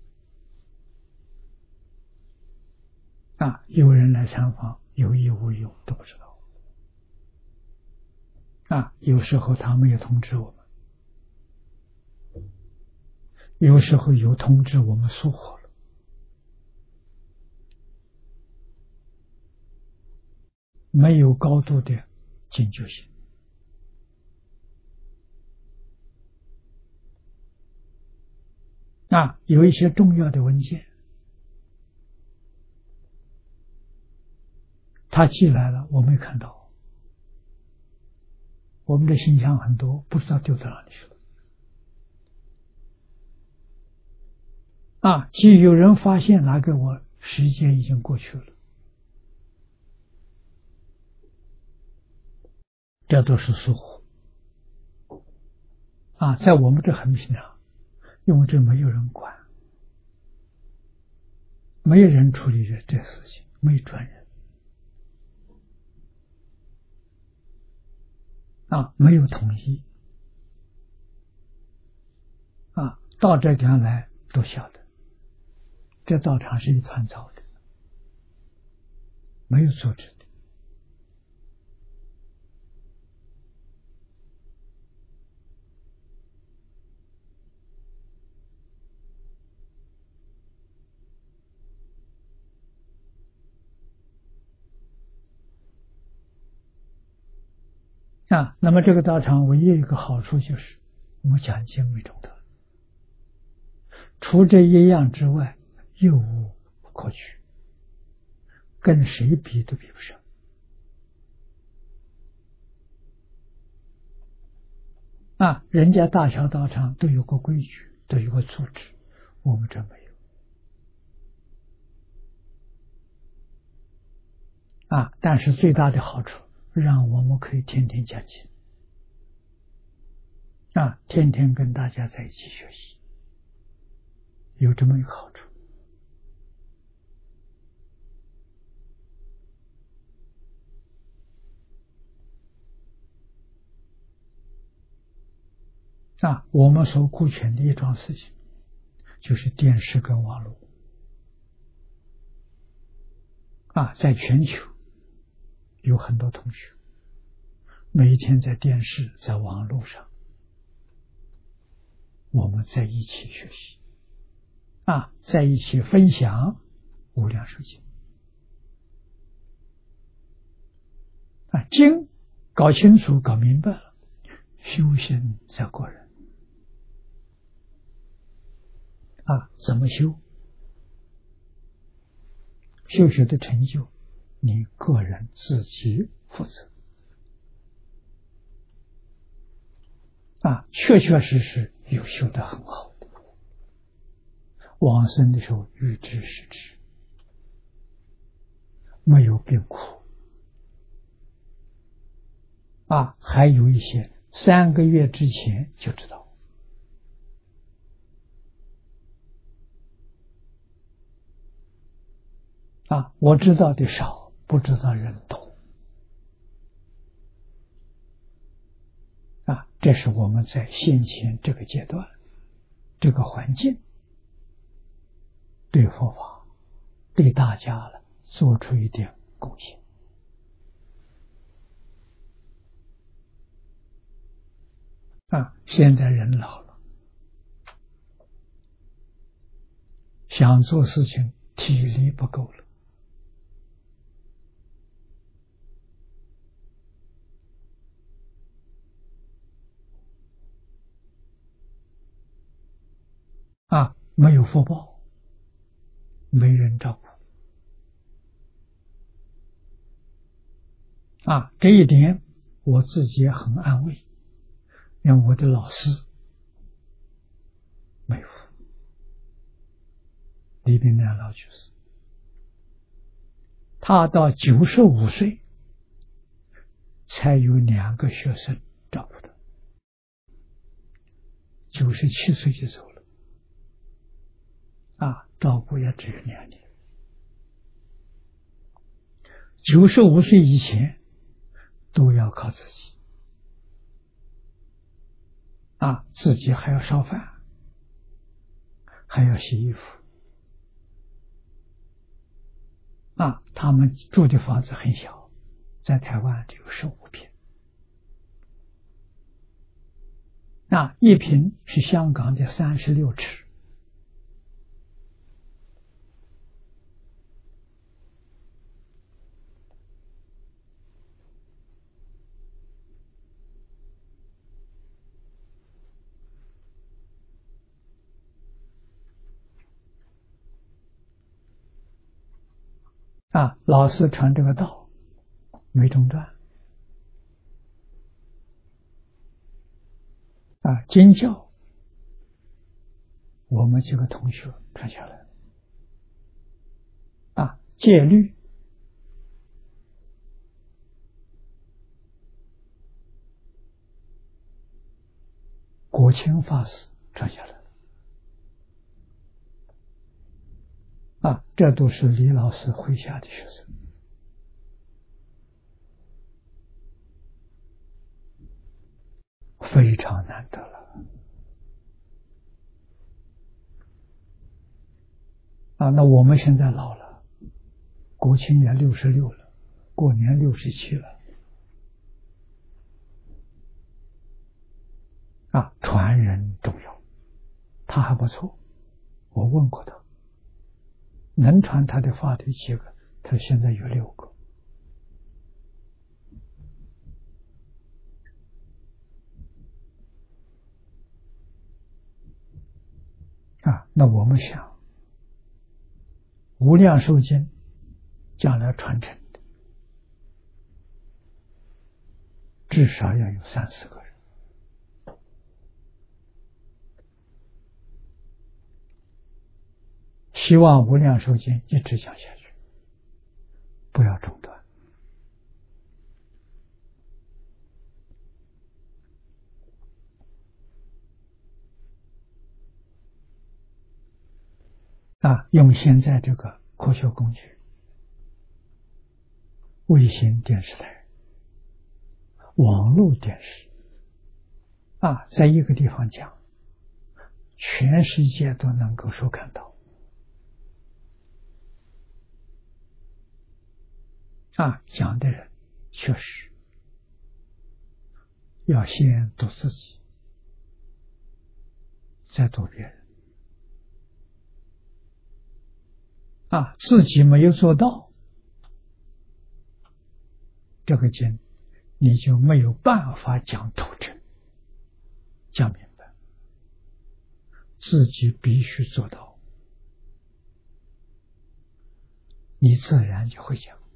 啊，有人来参访，有意无意都不知道啊。有时候他没有通知我们，有时候有通知我们疏忽了，没有高度的警觉性啊。有一些重要的文件，他寄来了，我没看到，我们的信箱很多，不知道丢到哪里去了啊。即有人发现拿给我，时间已经过去了，这都是疏忽啊。在我们这很平常，因为这没有人管，没有人处理这事情，没专人啊，没有统一啊。到这点来都晓得，这道场是一团糟的没有组织的。那么这个道场唯一一个好处就是我们讲经没中道，除这一样之外，又无可取，跟谁比都比不上。人家大小道场都有个规矩，都有个组织，我们这没有。但是最大的好处，让我们可以天天讲经，天天跟大家在一起学习，有这么一个好处。我们所顾全的一桩事情，就是电视跟网络。在全球有很多同学，每一天在电视、在网络上，我们在一起学习，在一起分享无量寿经。经搞清楚、搞明白了，修行在个人。怎么修？修学的成就，你个人自己负责。确确实实有修得很好的，往生的时候预知时知，没有病苦。还有一些3个月之前就知道。我知道的少，不知道人多。这是我们在先前这个阶段、这个环境，对佛法、对大家了做出一点贡献。现在人老了，想做事情体力不够了。没有福报，没人照顾。这一点我自己也很安慰，因为我的老师没福，李炳南老居士，他到95岁才有2个学生照顾他，97岁就走了。照顾也只有2年。95岁以前都要靠自己。自己还要烧饭，还要洗衣服。他们住的房子很小，在台湾只有15平。1平是香港的36尺。老师传这个道没中断。经教我们几个同学传下来。戒律国清法师传下来。这都是李老师麾下的学生。非常难得了。那我们现在老了， 国庆也66了，过年67了。传人重要，他还不错。我问过他，能传他的法有几个？他说现在有6个。那我们想，无量寿经将来传承的，至少要有30个人。希望无量寿经一直讲下去，不要中断。用现在这个科学工具，卫星电视台、网络电视，在一个地方讲，全世界都能够收看到。讲的人确实要先度自己，再度别人。自己没有做到，这个经你就没有办法讲透彻、讲明白。自己必须做到，你自然就会讲。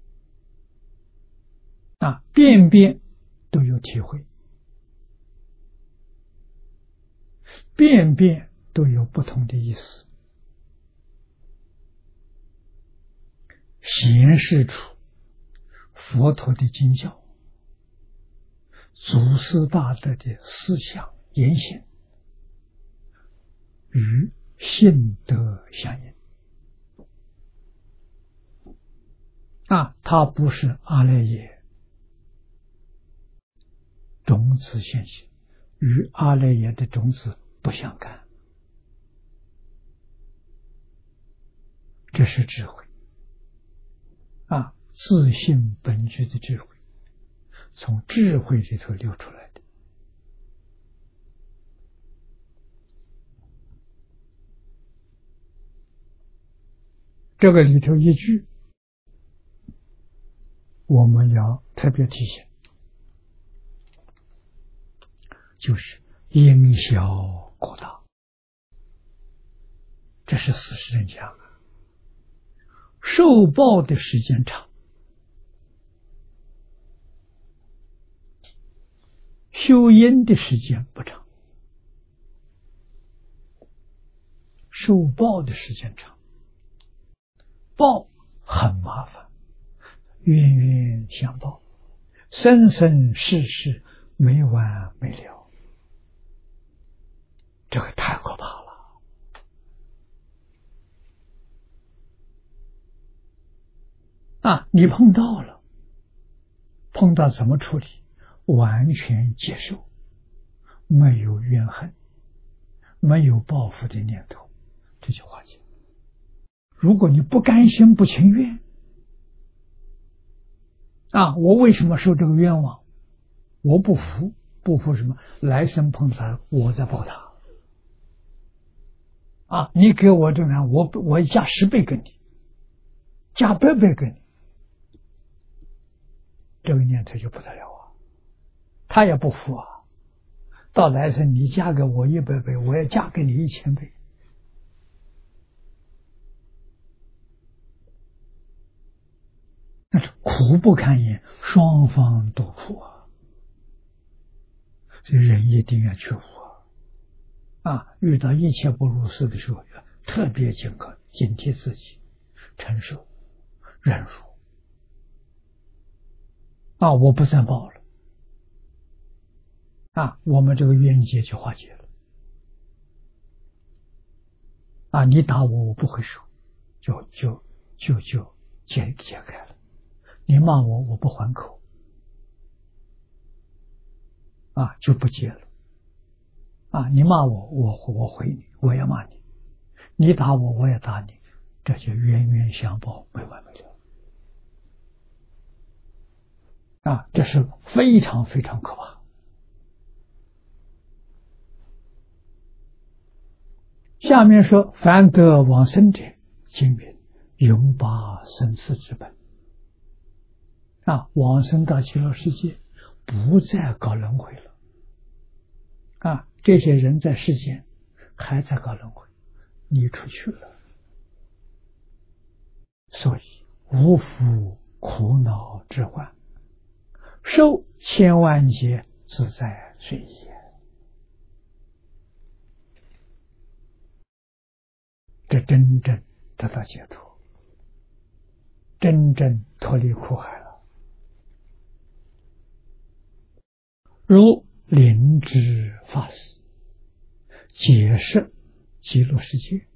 遍遍都有体会，遍遍都有不同的意思，显示出佛陀的经教、祖师大德的思想言行与性德相应。它不是阿赖耶种子现行，与阿赖耶的种子不相干，这是智慧自性本具的智慧，从智慧里头流出来的。这个里头一句我们要特别提醒，就是因小果大，这是事实真相受报的时间长，修因的时间不长。受报的时间长，报很麻烦，冤冤相报，生生世世没完没了，这个太可怕了。你碰到了，碰到怎么处理？完全接受，没有怨恨，没有报复的念头，这就化解。如果你不甘心不情愿，我为什么受这个冤枉？我不服，不服什么？来生碰他，我再报他。你给我这个，我加10倍给你，加100倍给你，这个念头就不得了他也不服到来生你嫁给我100倍，我也嫁给你1000倍。那是苦不堪言，双方都苦所以人一定要觉悟遇到一切不如事的时候，特别警惕自己，承受、忍辱我不再报了我们这个冤结就化解了你打我，我不会受，就解开了。你骂我，我不还口就不结了你骂我，我回你，我也骂你，你打我，我也打你，这就冤冤相报，没完没了这是非常非常可怕。下面说，凡得往生者，今云永拔生死之本。往生到极乐世界，不再搞轮回了。这些人在世间还在搞轮回，你出去了，所以无复苦恼之患，受千万劫自在随意。这真正得到解脱，真正脱离苦海了。如灵芝法师解释极乐世界，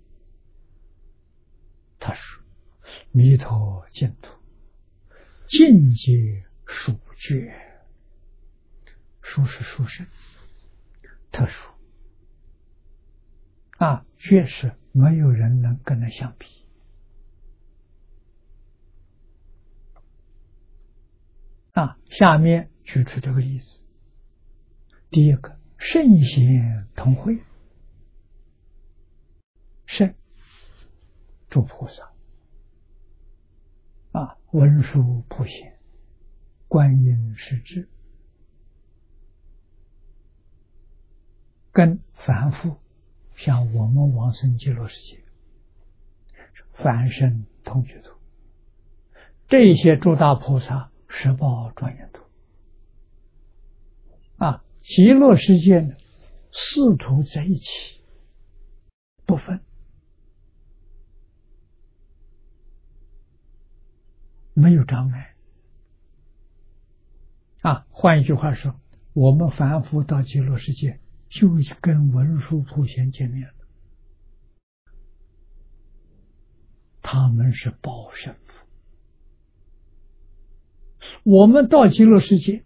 他说：弥陀净土，境界殊绝，殊是殊胜，特殊确实没有人能跟他相比。下面举出这个例子。第一个，圣贤同会，圣诸菩萨文殊普贤、观音势至，跟凡夫像我们往生极乐世界，凡圣同居土，这些诸大菩萨十报庄严土极乐世界呢，四土在一起，不分，没有障碍换一句话说，我们凡夫到极乐世界就跟文殊普贤见面了，他们是报身佛。我们到极乐世界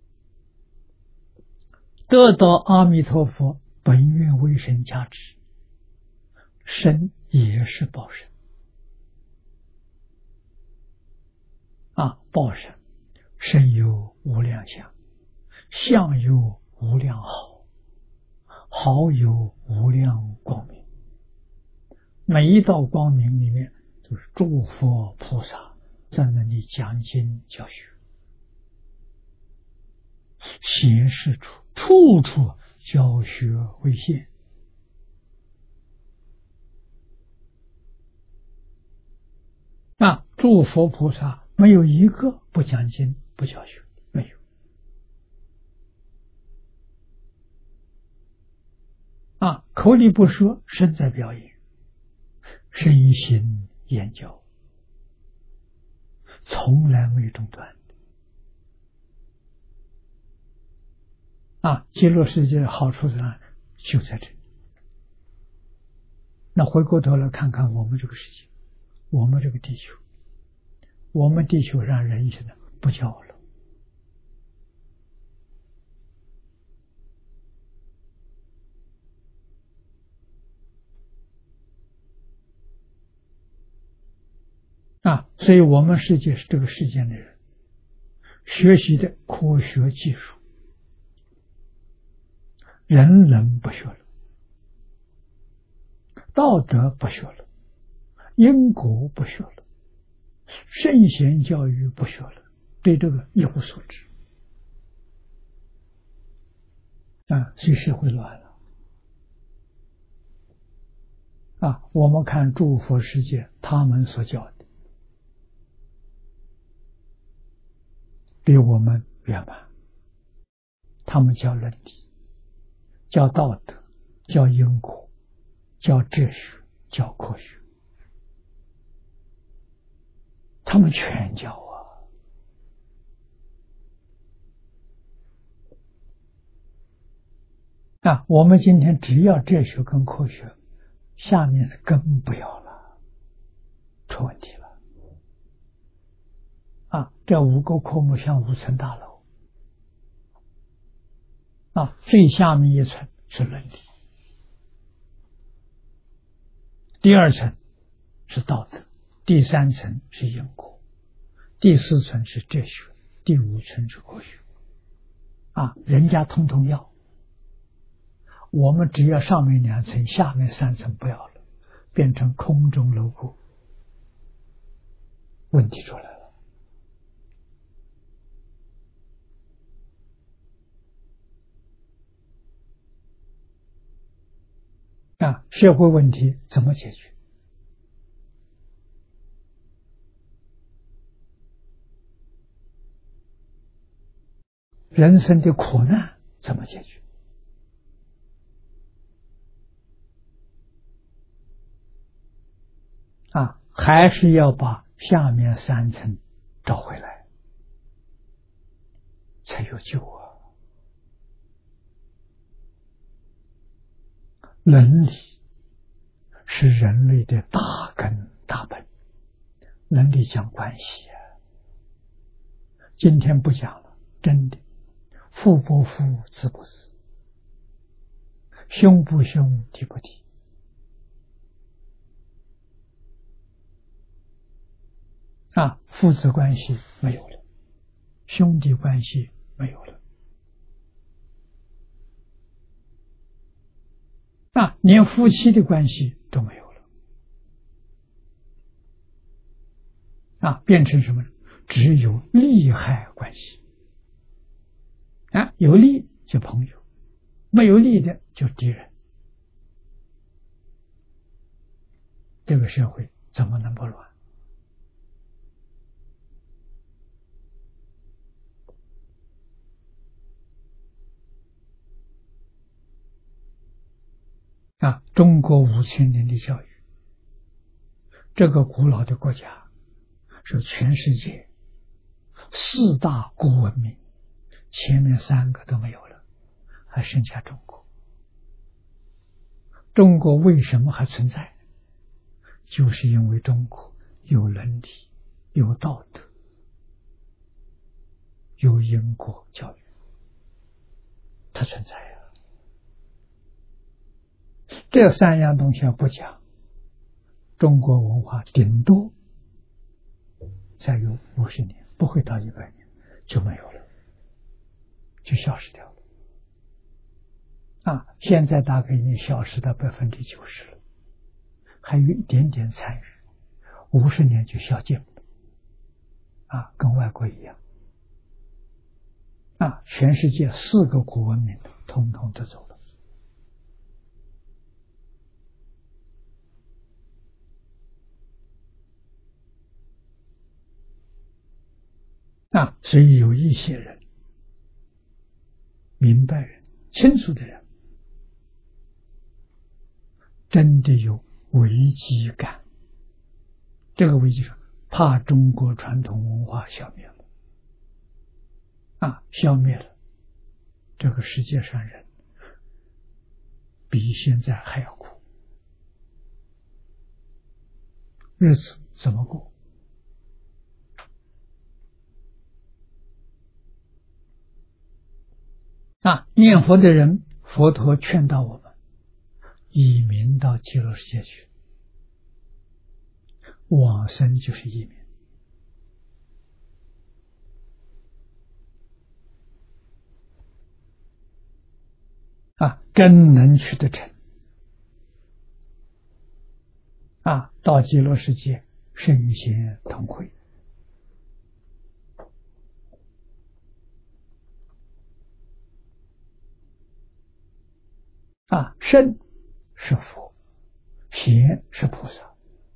得到阿弥陀佛本愿威神加持，身也是报身报身，身有无量相，相有无量好，好有无量光明。每一道光明里面都是诸佛菩萨在那里讲经教学，显示出处处教学为现诸佛菩萨没有一个不讲经不教学，没有口里不说，身在表演，身心言教，从来没有中断极乐世界的好处在哪？就在这里。那回过头来看看我们这个世界，我们这个地球，我们地球上人现在不教了所以我们世界是这个世界的人学习的科学技术，人人不学了，道德不学了，因果不学了，圣贤教育不学了，对这个一无所知所以社会乱了我们看诸佛世界，他们所教的比我们圆满，他们教伦理，教道德，教因果，教哲学，教科学，他们全教我们今天只要哲学跟科学，下面是根不要了，出问题了这5个科目像5层大楼最下面一层是伦理，第2层是道德，第3层是因果，第4层是哲学， 第五层是科学人家通通要，我们只要上面2层，下面3层不要了，变成空中楼阁，问题出来了社会问题怎么解决？人生的苦难怎么解决？还是要把下面3层找回来，才有救伦理是人类的大根大本，伦理讲关系今天不讲了，真的，父不父，子不子，兄不兄，弟不弟。父子关系没有了，兄弟关系没有了，连夫妻的关系都没有了，变成什么呢？只有利害关系，有利就朋友，没有利的就敌人。这个社会怎么能不乱？中国5000年的教育，这个古老的国家是全世界4大古文明，前面3个都没有了，还剩下中国。中国为什么还存在？就是因为中国有伦理，有道德，有因果教育，它存在这3样东西要不讲，中国文化顶多再有50年，不会到100年就没有了，就消失掉了。现在大概已经消失到90%了，还有一点点参与，50年就消尽了。跟外国一样。全世界4个古文明统统都走了。所以有一些人，明白人、清楚的人，真的有危机感。这个危机感，怕中国传统文化消灭了，消灭了，这个世界上人比现在还要苦，日子怎么过？念佛的人，佛陀劝导我们移民到极乐世界去，往生就是移民。真能去得成到极乐世界圣贤同会。圣是佛，贤是菩萨，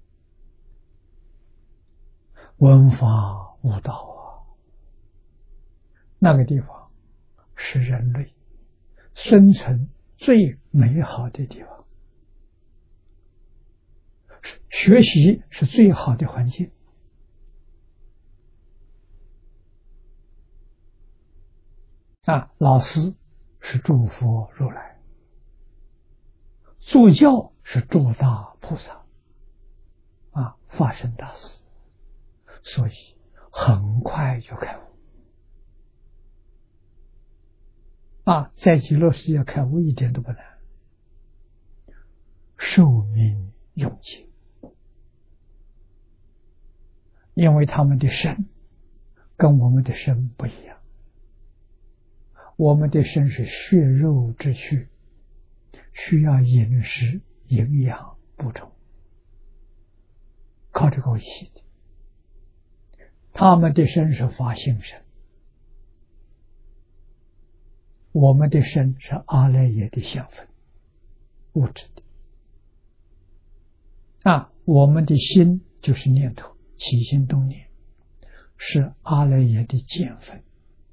闻法悟道那个地方是人类生存最美好的地方，学习是最好的环境。老师是诸佛如来，助教是诸大菩萨，法身大师，所以很快就开悟。在极乐世界开悟一点都不难，寿命永劫，因为他们的身跟我们的身不一样。我们的身是血肉之躯，需要饮食、营养补充，靠这个维系的。他们的身是法性身，我们的身是阿赖耶的相分，物质的。我们的心就是念头，起心动念，是阿赖耶的见分。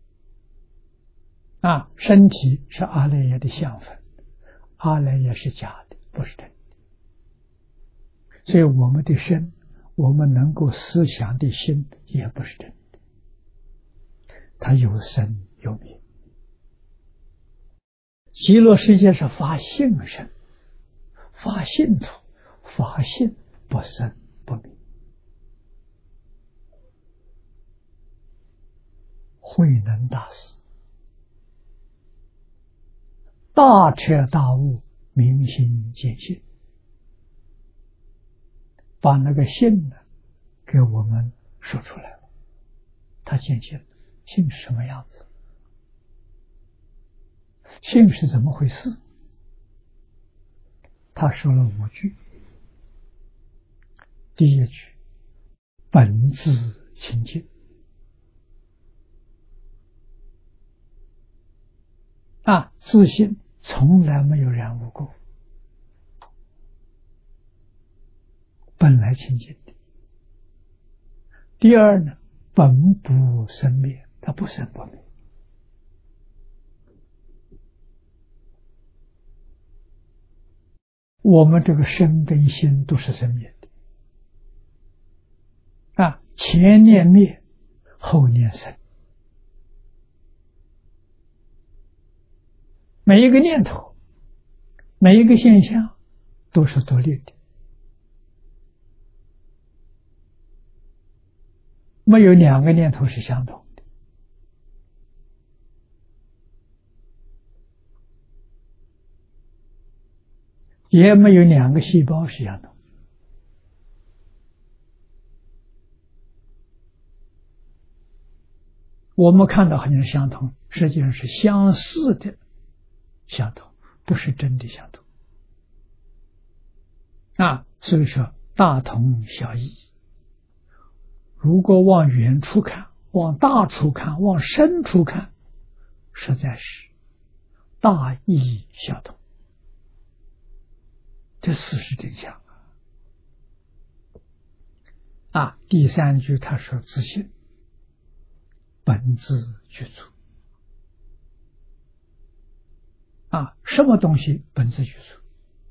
身体是阿赖耶的相分，阿赖耶是假的，不是真的。所以我们的身，我们能够思想的心也不是真的，它有生有灭。极乐世界是法性身，法性土，法性不生不灭。慧能大师大彻大悟，明心见性，把那个性呢给我们说出来了。他见性，性是什么样子？性是怎么回事？他说了5句。第1句，本自清净。自性从来没有染污过，本来清净的。第2呢，本不生灭，它不生不灭。我们这个身跟心都是生灭的，前念灭，后念生。每一个念头，每一个现象都是独立的，没有2个念头是相同的。也没有2个细胞是相同的。我们看到好像相同，实际上是相似的相同，不是真的相同。所以说大同小异。如果往远处看，往大处看，往深处看，实在是大异相同。这事实真相第3句他说自性本自具足。什么东西本自具足？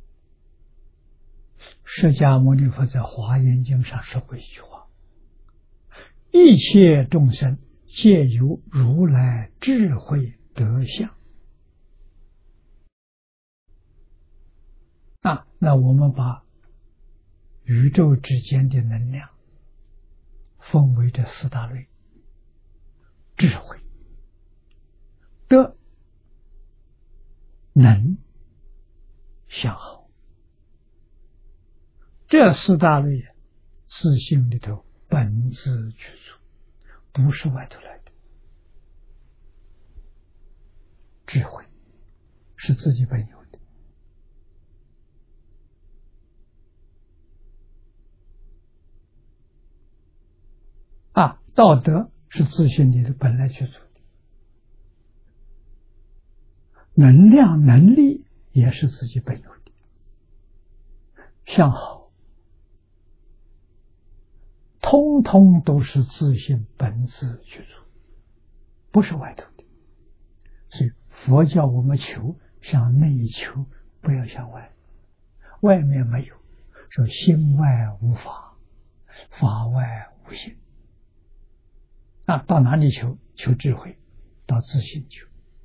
释迦牟尼佛在华严经上说过一句话：一切众生皆由如来智慧德相。那我们把宇宙之间的能量分为这4大类：智慧、德、能、相好。这4大类自性里头本自具足，不是外头来的。智慧是自己本有的，道德是自性里的本来具足的，能量能力也是自己本有的，相好通通都是自性本自具足，不是外头的。所以佛教我们求向内求，不要向外，外面没有，说心外无法，法外无心。到哪里求？求智慧，到自性求。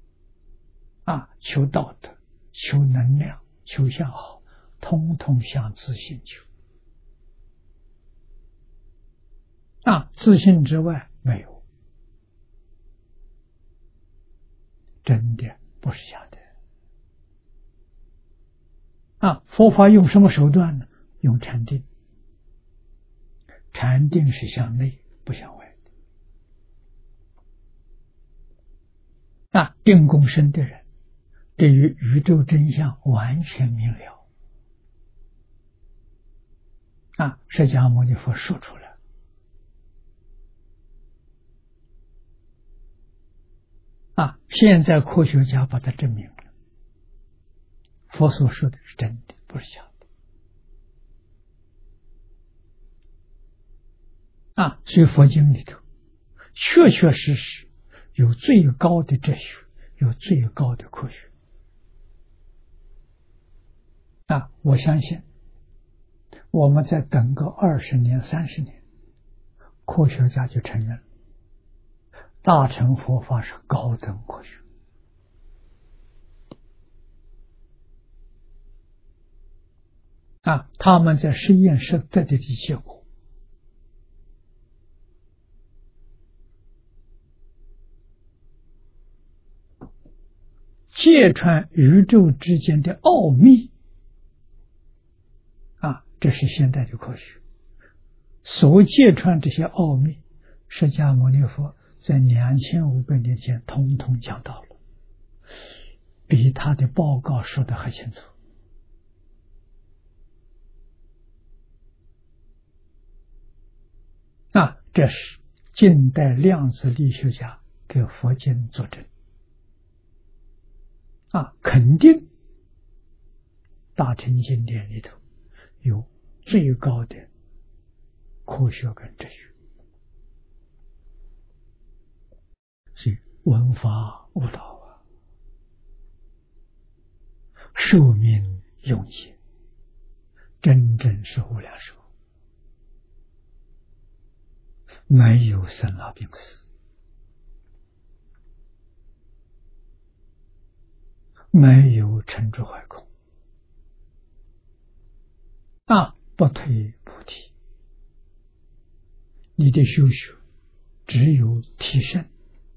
求道德，求能量，求相好，通通向自性求。自性之外没有，真的不是假的。佛法用什么手段呢？用禅定。禅定是向内，不向外的。 定共生的人，对于宇宙真相完全明了。释迦牟尼佛说出来，现在科学家把它证明了，佛所说的是真的，不是假的。所以佛经里头确确实实有最高的哲学，有最高的科学。我相信我们再等个20年、30年，科学家就承认大乘佛法是高等科学。他们在实验室得的结果，揭穿宇宙之间的奥秘，这是现代的科学。所揭穿这些奥秘，释迦牟尼佛在2500年前统统讲到了，比他的报告说得还清楚。这是近代量子力学家给佛经作证，肯定大乘经典里头有最高的科学跟哲学。所以闻法悟道寿命永劫，真正是无量寿，没有生老病死，没有沉着坏空，不退菩提。你的修学只有提升，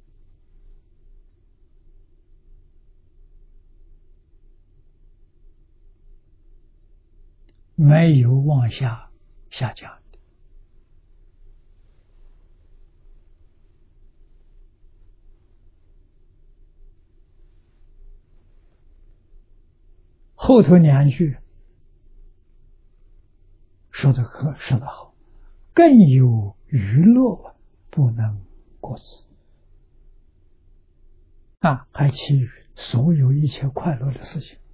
没有往下降的。后头2句说得好，更有娱乐不能过此。还其余所有一切快乐的事情，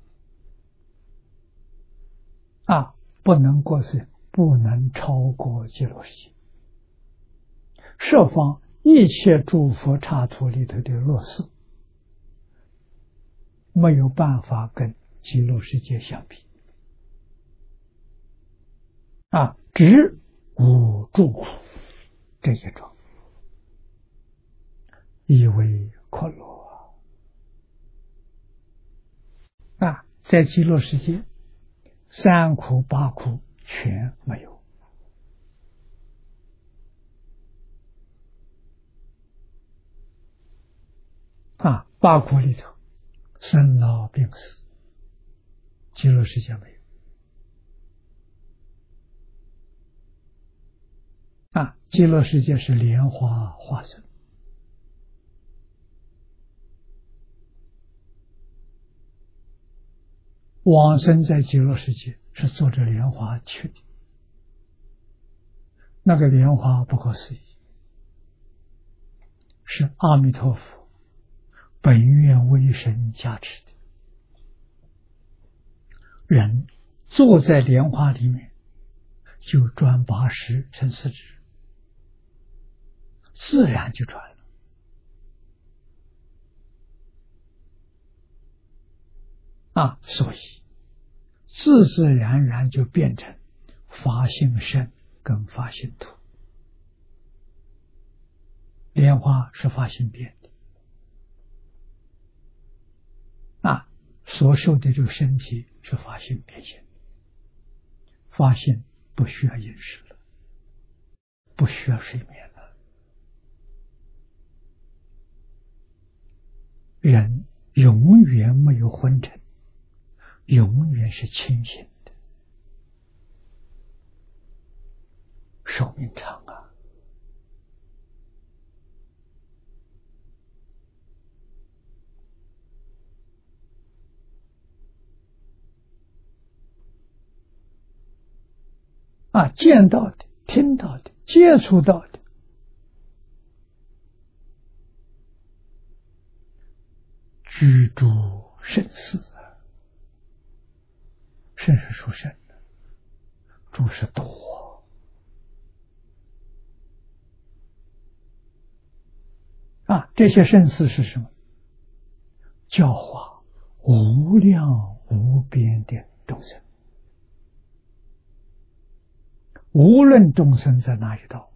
不能过此，不能超过极乐世界。设方一切诸佛刹土里头的乐事，没有办法跟极乐世界相比。只无住苦这一桩，以为可乐。在极乐世界3苦8苦全没有。8苦里头生老病死，极乐世界没有。极乐世界是莲花化身，往生在极乐世界是坐着莲花去的，那个莲花不可思议，是阿弥陀佛本愿威神加持的。人坐在莲花里面，就转80成40，自然就转了。所以自自然然就变成法性身跟法性土。莲花是法性变的，所受的这个身体是法性变现的。法性不需要饮食了，不需要睡眠了，人永远没有昏沉，永远是清醒的，寿命长啊。 见到的、听到的、接触到的，居诸甚事甚是殊胜，诸是多这些圣事是什么？教化无量无边的众生，无论众生在哪一道，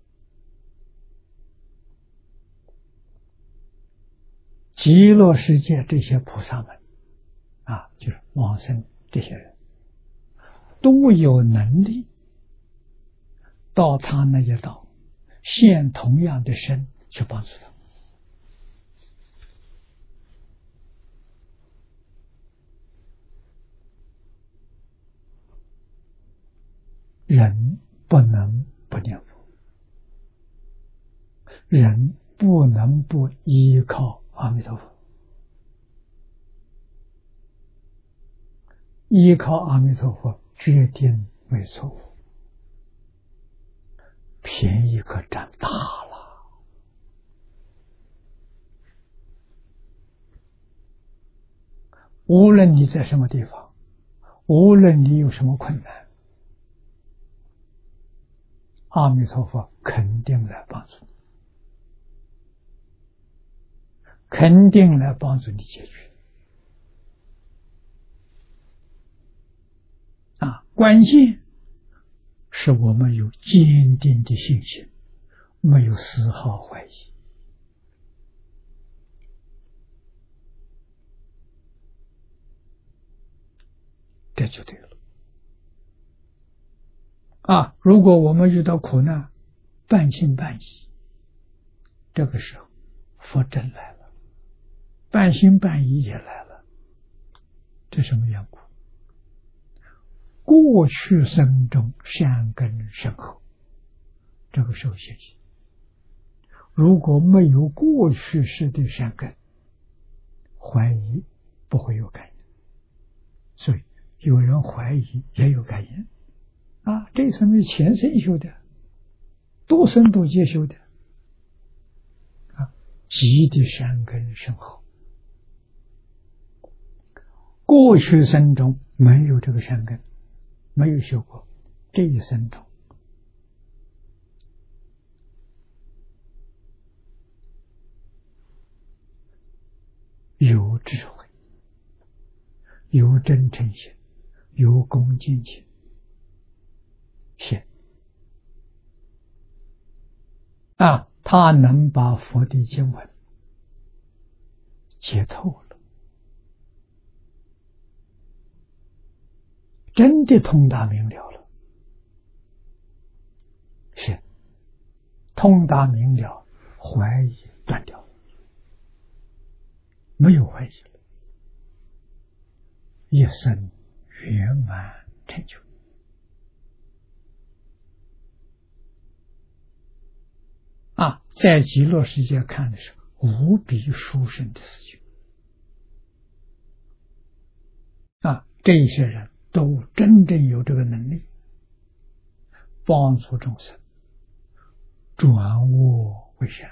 极乐世界这些菩萨们就是往生这些人，都有能力到他那一道现同样的身去帮助他。人不能不念佛，人不能不依靠阿弥陀佛，依靠阿弥陀佛决定没错误，便宜可占大了。无论你在什么地方，无论你有什么困难，阿弥陀佛肯定来帮助你，肯定来帮助你解决。关键是我们有坚定的信心，没有丝毫怀疑，这就对了。如果我们遇到苦难，半信半疑，这个时候佛真来了，半信半疑也来了，这什么缘故？过去生中善根深厚，这个时候现起。如果没有过去世的善根，怀疑不会有感应，所以有人怀疑也有感应这一生是前生修的，多生多劫修的极的善根深厚。过去生中没有这个善根，没有修过，这一生中有智慧，有真诚心，有恭敬心，他能把佛的经文解透了，真的通达明了了，通达明了，怀疑断掉了，没有怀疑了，一生圆满成就。在极乐世界看的是无比殊胜的事情这些人都真正有这个能力帮助众生转恶为善，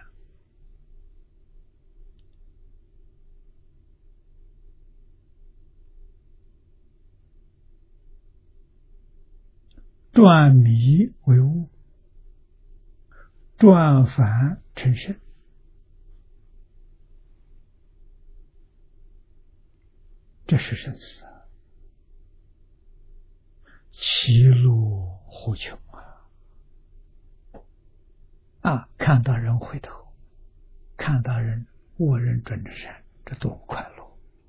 转迷为悟，转凡成圣，这是生死其路何穷看到人回头，看到人恶人转正善，这多快乐！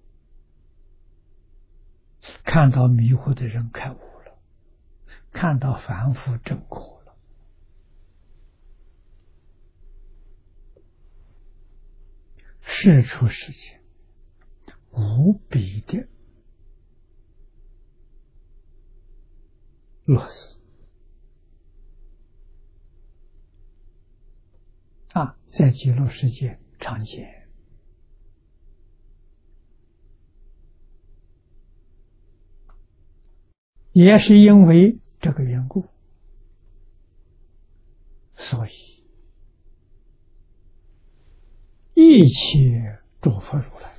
看到迷惑的人开悟了，看到凡夫正果了，世出世间无比的乐死在极乐世界常见。也是因为这个缘故， 所以一切诸佛如来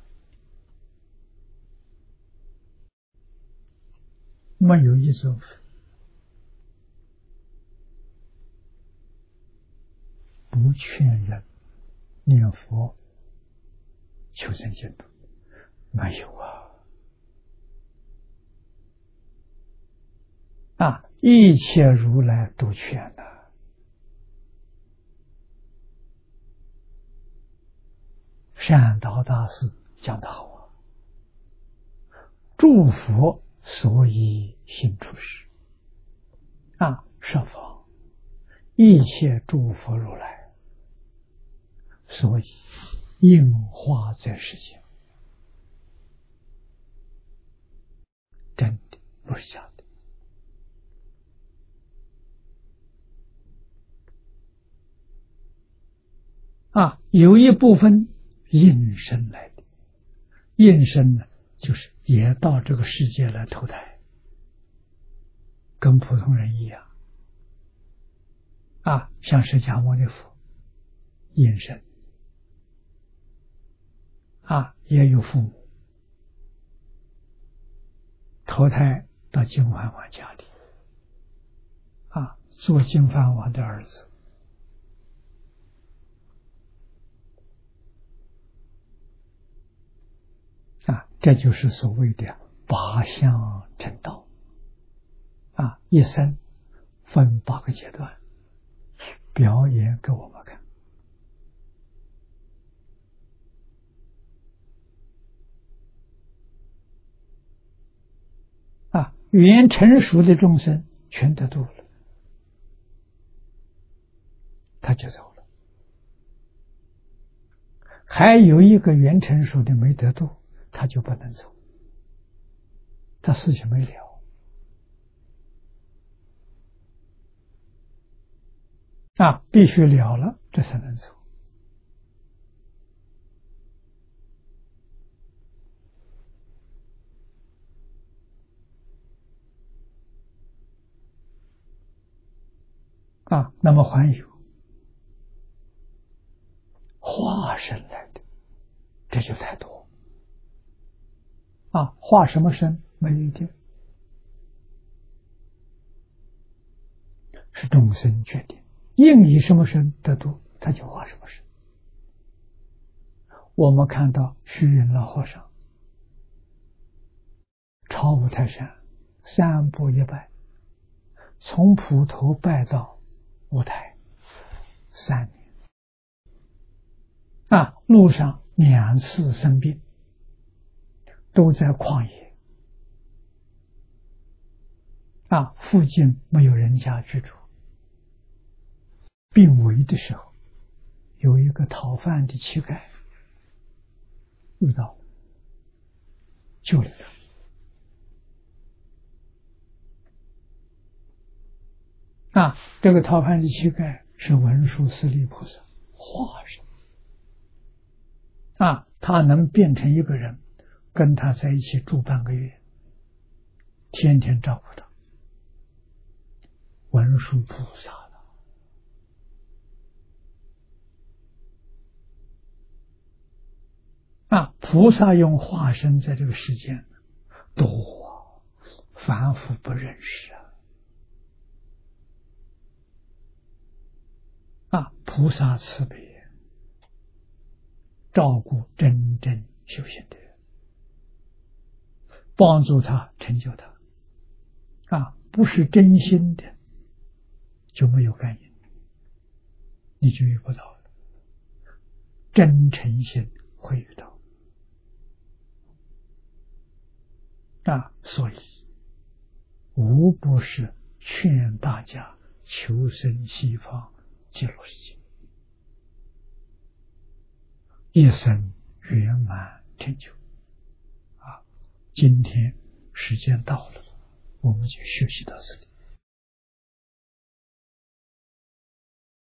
没有一种不劝人念佛求生净土，没有一切如来都劝的。善导大师讲得好诸佛所以行出世设法一切诸佛如来，所以应化在世间，真的不是假的。有一部分应身来的，应身呢，就是也到这个世界来投胎，跟普通人一样像释迦牟尼佛应身也有父母投胎到净饭王家里做净饭王的儿子这就是所谓的八相成道一生分8个阶段表演给我们看原成熟的众生全得度了，他就走了。还有一个原成熟的没得度，他就不能走，他事情没了必须了了这才能走那么还有化身来的，这就太多化什么身没有一定，是众生决定，应以什么身得度，他就化什么身。我们看到虚云老和尚朝五台山3步1拜，从普头拜到五台3年路上2次生病，都在旷野附近没有人家居住，病危的时候，有一个讨饭的乞丐遇到救了他这个讨饭的乞丐是文殊师利菩萨化身他能变成一个人，跟他在一起住半个月，天天照顾他，文殊菩萨了菩萨用化身在这个世间多凡夫不认识菩萨慈悲照顾真正修行的人，帮助他成就他不是真心的就没有感应，你就遇不到了，真诚心会遇到所以无不是劝大家求生西方极乐世界，一生圆满成就今天时间到了，我们就学习到这里。